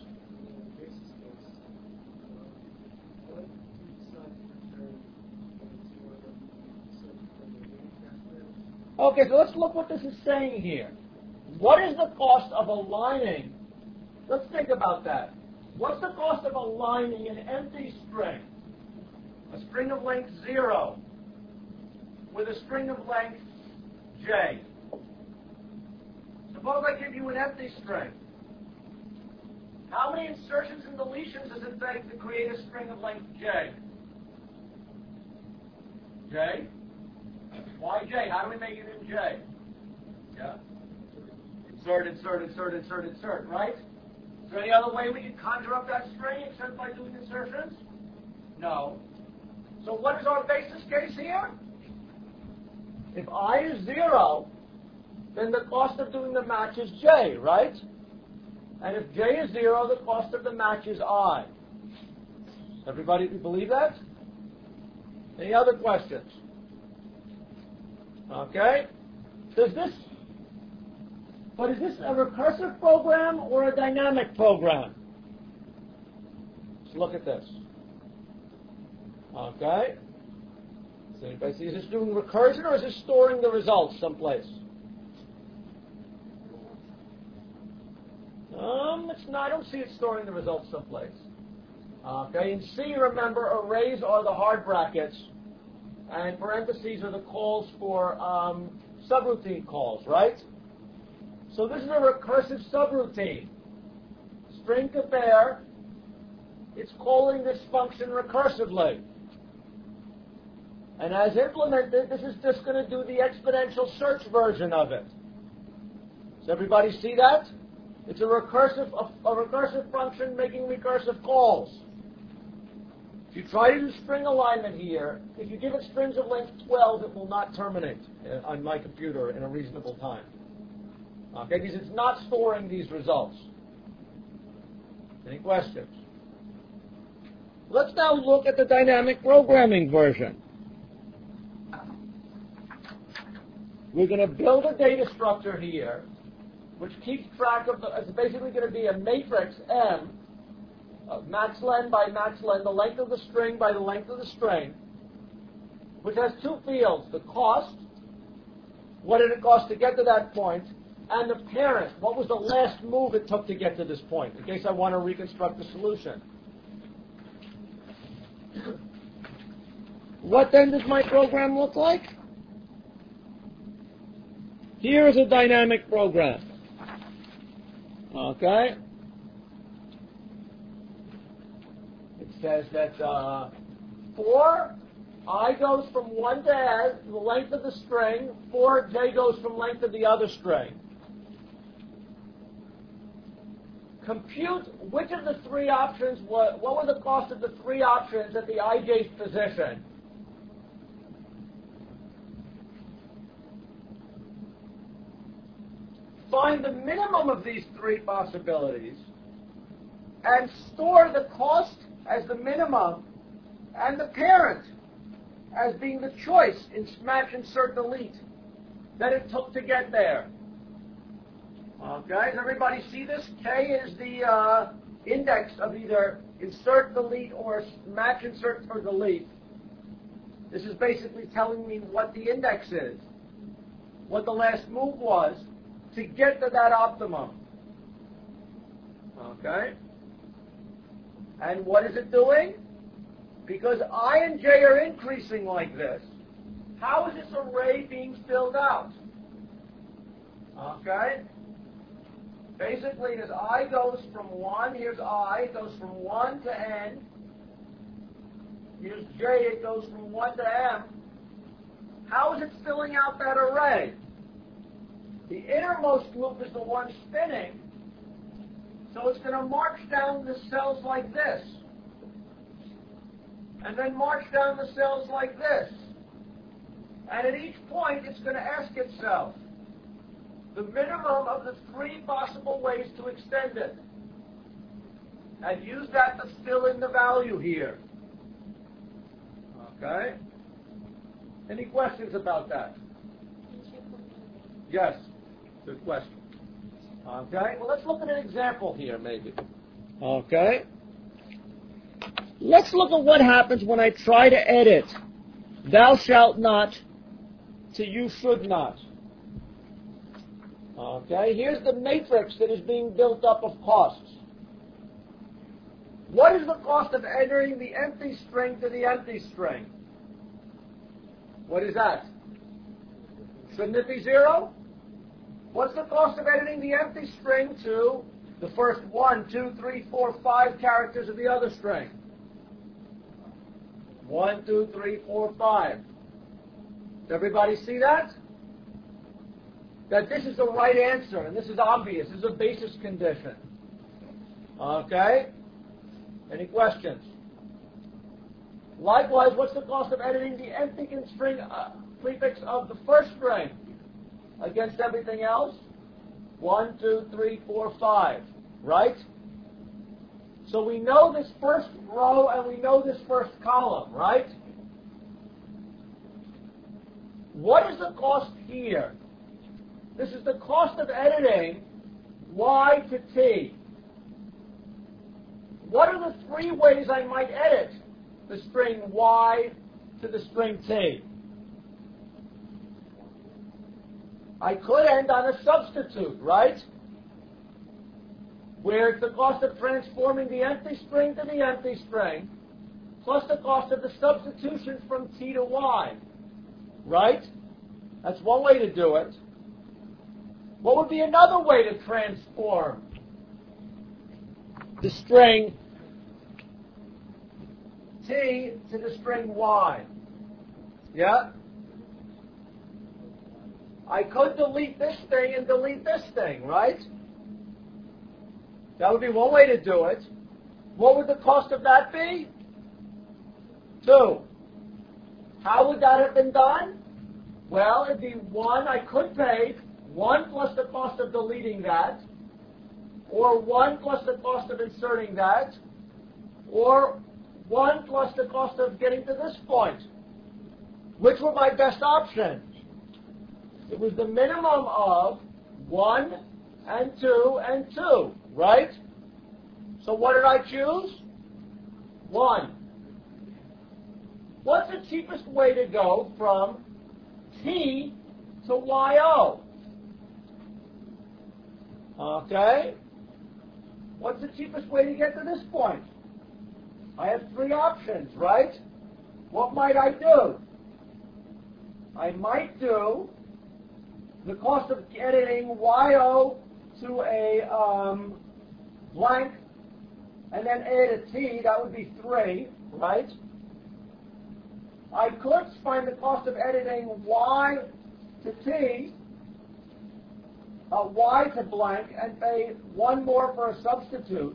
Speaker 1: Okay, so let's look what this is saying here. What is the cost of aligning? Let's think about that. What's the cost of aligning an empty string, a string of length 0, with a string of length j? Suppose I give you an empty string. How many insertions and deletions does it take to create a string of length j? J? Why j? How do we make it in j? Yeah? Insert, insert, insert, insert, insert, right? Is there any other way we can conjure up that string except by doing insertions? No. So what is our basis case here? If I is 0, then the cost of doing the match is j, right? And if j is 0, the cost of the match is I. Everybody believe that? Any other questions? Okay. Is this a recursive program or a dynamic program? Let's look at this. Okay. So anybody see, is this doing recursion or is this storing the results someplace? It's not. I don't see it storing the results someplace. Okay. In C, remember, arrays are the hard brackets, and parentheses are the calls for subroutine calls, right? So this is a recursive subroutine. String compare, it's calling this function recursively. And as implemented, this is just going to do the exponential search version of it. Does everybody see that? It's a recursive function making recursive calls. If you try to do string alignment here, if you give it strings of length 12, it will not terminate on my computer in a reasonable time. Okay, because it's not storing these results. Any questions? Let's now look at the dynamic programming version. We're going to build a data structure here, which keeps track of it's basically going to be a matrix M, of maxlen by maxlen, the length of the string by the length of the string, which has two fields, the cost, what did it cost to get to that point, and the parent, what was the last move it took to get to this point, in case I want to reconstruct the solution. What then does my program look like? Here is a dynamic program. Okay? It says that for I goes from 1 to S, the length of the string, for J goes from length of the other string. Compute which of the three options, what were the cost of the three options at the IJ's position? Find the minimum of these three possibilities and store the cost as the minimum and the parent as being the choice in match, insert, delete that it took to get there. Okay, does everybody see this? K is the index of either insert, delete, or match, insert, or delete. This is basically telling me what the index is, what the last move was to get to that optimum. Okay? And what is it doing? Because I and J are increasing like this, how is this array being filled out? Okay? Basically, as I goes from 1, here's I, it goes from 1 to n. Here's j, it goes from 1 to m. How is it filling out that array? The innermost loop is the one spinning, so it's going to march down the cells like this, and then march down the cells like this. And at each point, it's going to ask itself the minimum of the 3 possible ways to extend it, and use that to fill in the value here. Okay? Any questions about that? Yes. Good question. Okay? Well, let's look at an example here, maybe. Okay? Let's look at what happens when I try to edit thou shalt not to you should not. Okay? Here's the matrix that is being built up of costs. What is the cost of entering the empty string to the empty string? What is that? Shouldn't it be 0? What's the cost of editing the empty string to the first 1, 2, 3, 4, 5 characters of the other string? 1, 2, 3, 4, 5. Does everybody see that? That this is the right answer, and this is obvious. This is a basis condition. Okay? Any questions? Likewise, what's the cost of editing the empty string prefix of the first string against everything else? 1, 2, 3, 4, 5. Right? So we know this first row and we know this first column, right? What is the cost here? This is the cost of editing y to t. What are the 3 ways I might edit the string y to the string t? I could end on a substitute, right? Where it's the cost of transforming the empty string to the empty string, plus the cost of the substitution from t to y, right? That's one way to do it. What would be another way to transform the string t to the string y? Yeah? I could delete this thing and delete this thing, right? That would be one way to do it. What would the cost of that be? 2. How would that have been done? Well, it'd be 1, I could pay 1 plus the cost of deleting that, or 1 plus the cost of inserting that, or 1 plus the cost of getting to this point. Which were my best options? It was the minimum of 1 and 2 and 2, right? So what did I choose? 1. What's the cheapest way to go from t to yo? Okay? What's the cheapest way to get to this point? I have 3 options, right? What might I do? I might do the cost of editing yo to a blank and then add a t, that would be 3, right? I could find the cost of editing y to t, y to blank, and pay 1 more for a substitute.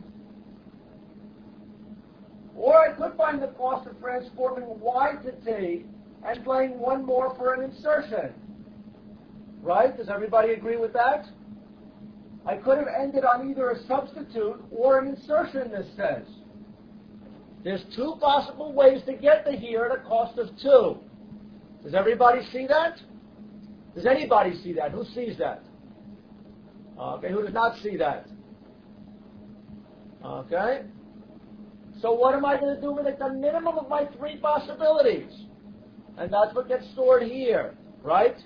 Speaker 1: Or I could find the cost of transforming y to t and paying 1 more for an insertion. Right? Does everybody agree with that? I could have ended on either a substitute or an insertion, this says. There's 2 possible ways to get to here at a cost of 2. Does everybody see that? Does anybody see that? Who sees that? Okay, who does not see that? Okay? So what am I going to do with it? The minimum of my 3 possibilities. And that's what gets stored here, right?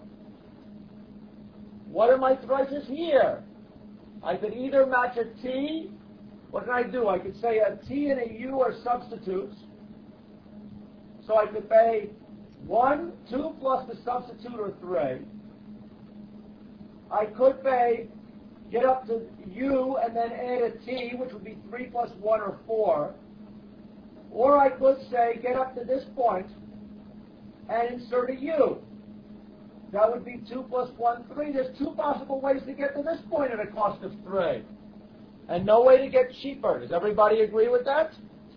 Speaker 1: What are my choices here? I could either match a t. What can I do? I could say a t and a u are substitutes. So I could pay 1, 2 plus the substitute, or 3. I could pay get up to u and then add a t, which would be 3 plus 1 or 4. Or I could say get up to this point and insert a u. That would be 2 plus 1, 3. There's two possible ways to get to this point at a cost of 3. And no way to get cheaper. Does everybody agree with that?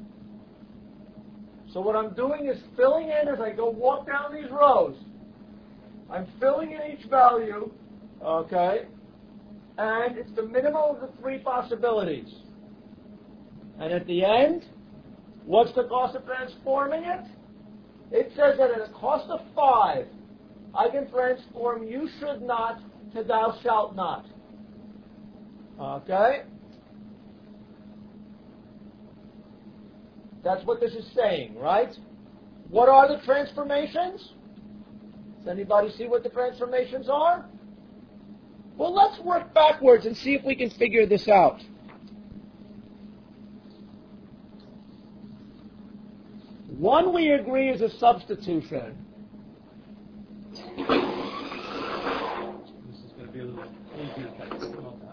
Speaker 1: So what I'm doing is filling in as I go walk down these rows. I'm filling in each value, okay? And it's the minimum of the three possibilities. And at the end, what's the cost of transforming it? It says that at a cost of 5, I can transform you should not to thou shalt not. Okay? That's what this is saying, right? What are the transformations? Does anybody see what the transformations are? Well, let's work backwards and see if we can figure this out. One we agree is a substitution.
Speaker 3: This is going to be a little easier to type.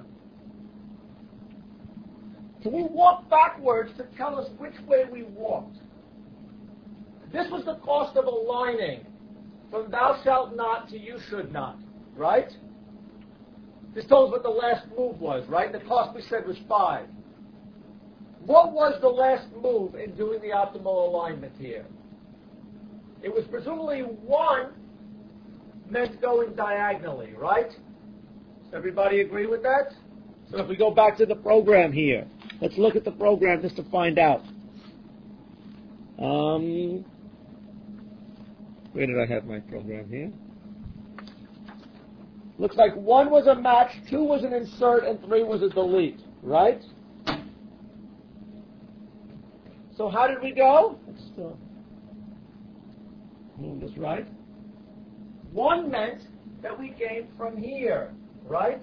Speaker 1: Can we walk backwards to tell us which way we walked? This was the cost of aligning from thou shalt not to you should not, right? This told us what the last move was, right? The cost we said was 5. What was the last move in doing the optimal alignment here? It was presumably 1 meant going diagonally, right? Does everybody agree with that? So if we go back to the program here, let's look at the program just to find out. Where did I have my program here? Looks like 1 was a match, 2 was an insert, and 3 was a delete, right? So how did we go? Let's move this right. 1 meant that we came from here, right?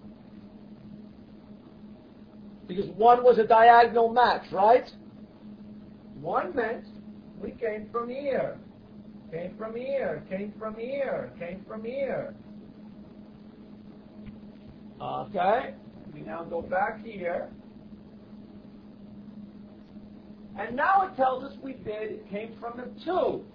Speaker 1: Because 1 was a diagonal match, right? 1 meant we came from here, came from here, came from here, came from here. Okay, we now go back here. And now it tells us it came from the 2.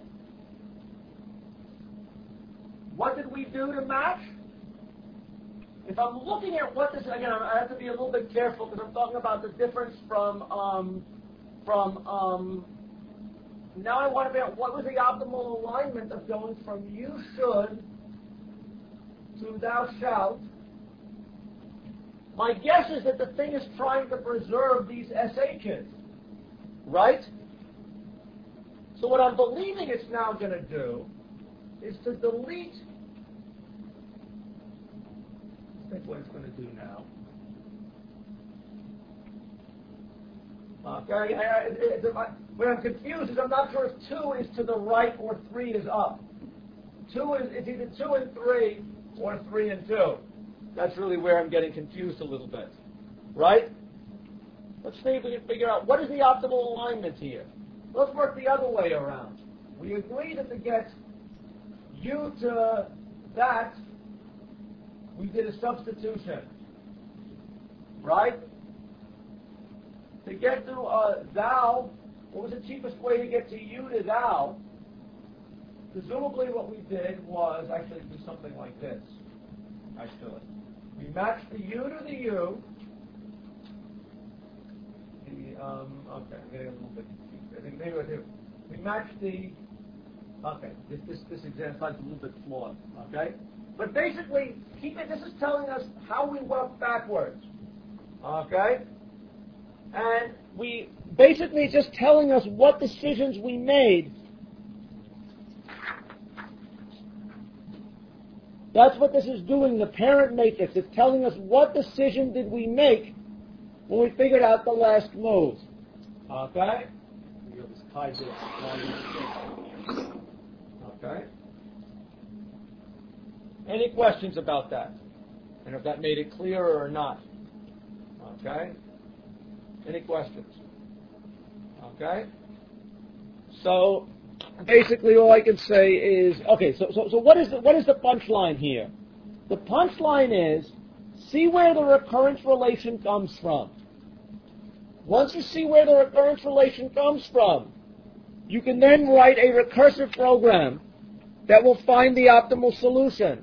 Speaker 1: What did we do to match? If I'm looking at what this, again, I have to be a little bit careful because I'm talking about the difference from now I want to figure out what was the optimal alignment of going from you should to thou shalt. My guess is that the thing is trying to preserve these SHs, right? So what I'm believing it's now going to do is to delete. Let's think what it's going to do now. Okay, what I'm confused is I'm not sure if 2 is to the right or 3 is up. It's either 2 and 3 or 3 and 2. That's really where I'm getting confused a little bit, right? Let's see if we can figure out what is the optimal alignment here. Let's work the other way around. We agree that to get you to that, we did a substitution, right? To get to thou, what was the cheapest way to get to you to thou? Presumably what we did was actually do something like this. Actually, we matched the u to the u. Okay, I'm getting a little bit confused. I think maybe what I do. We matched the. Okay, this example is a little bit flawed. Okay, but basically, this is telling us how we work backwards. Okay. And we basically just telling us what decisions we made. That's what this is doing, the parent matrix. It's telling us what decision did we make when we figured out the last move. Okay? Okay? Any questions about that? And if that made it clearer or not? Okay? Any questions? Okay? So basically all I can say is, okay, so what is the punchline here? The punchline is, see where the recurrence relation comes from. Once you see where the recurrence relation comes from, you can then write a recursive program that will find the optimal solution.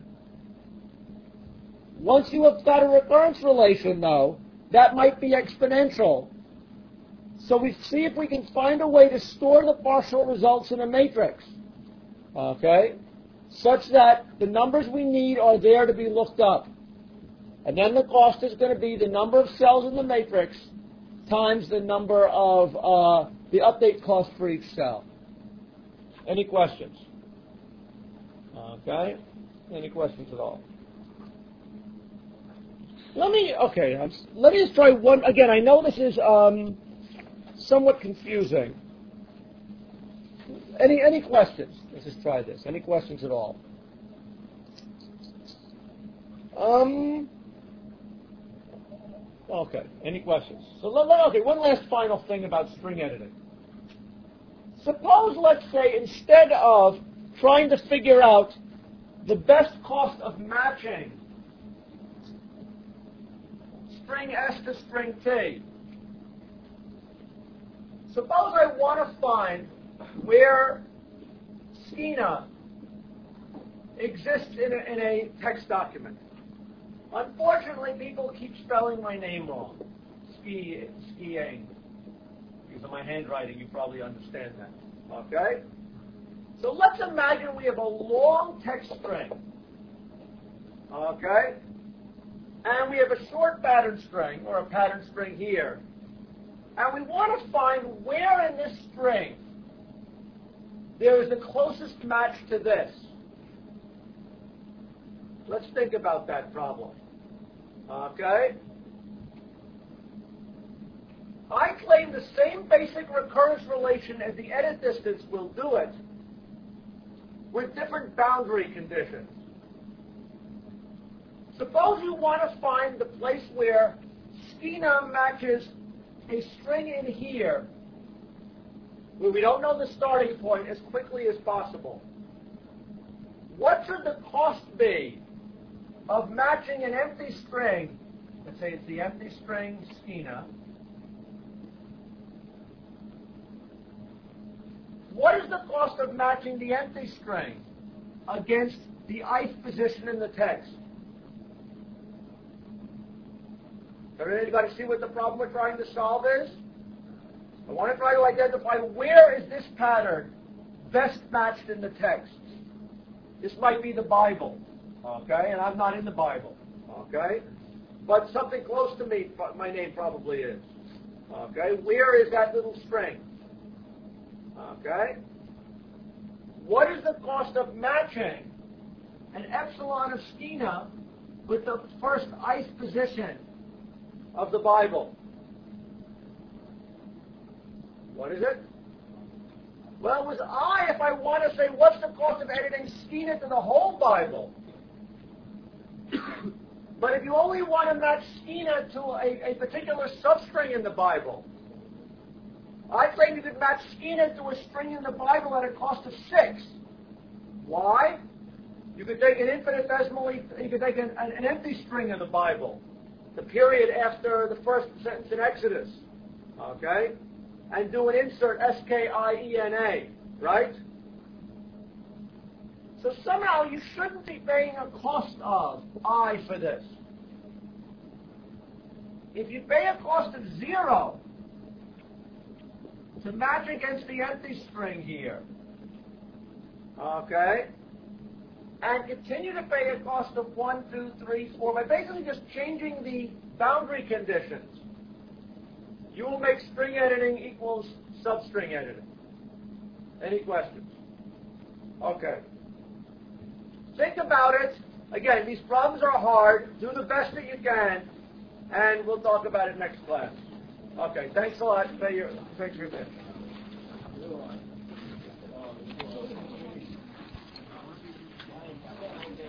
Speaker 1: Once you have got a recurrence relation, though, that might be exponential. So we see if we can find a way to store the partial results in a matrix, okay, such that the numbers we need are there to be looked up. And then the cost is going to be the number of cells in the matrix times the number of the update cost for each cell. Any questions? Okay. Any questions at all? Let me just try one again. I know this is somewhat confusing. Any questions? Let's just try this. Any questions at all? Okay. Any questions? So one last final thing about string editing. Suppose, let's say, instead of trying to figure out the best cost of matching string S to string T, suppose I want to find where Skeena exists in a text document. Unfortunately, people keep spelling my name wrong. Skiing. Because of my handwriting, you probably understand that. Okay? So let's imagine we have a long text string. Okay? And we have a short pattern string, or a pattern string here. And we want to find where in this string there is the closest match to this. Let's think about that problem. Okay? I claim the same basic recurrence relation as the edit distance will do it, with different boundary conditions. Suppose you want to find the place where Skeena matches a string in here, where we don't know the starting point, as quickly as possible. What should the cost be of matching an empty string? Let's say it's the empty string Skeena. What is the cost of matching the empty string against the ith position in the text? Does anybody see what the problem we're trying to solve is? I want to try to identify where is this pattern best matched in the text. This might be the Bible, okay? And I'm not in the Bible, okay? But something close to me, my name probably is, okay? Where is that little string? Okay? What is the cost of matching an epsilon of Skeena with the first ith position of the Bible? What is it? Well, it was I, if I want to say, what's the cost of editing Skeena to the whole Bible? But if you only want to match Skeena to a particular substring in the Bible, I claim you could match Skeena to a string in the Bible at a cost of 6. Why? You could take an infinitesimally, you could take an empty string of the Bible, the period after the first sentence in Exodus, okay, and do an insert S-K-I-E-N-A, right? So somehow you shouldn't be paying a cost of I for this. If you pay a cost of 0 to match against the empty string here, okay, and continue to pay a cost of 1, 2, 3, 4 by basically just changing the boundary conditions, you will make string editing equals substring editing. Any questions? Okay. Think about it. Again, these problems are hard. Do the best that you can, and we'll talk about it next class. Okay, thanks a lot. Thanks for your attention.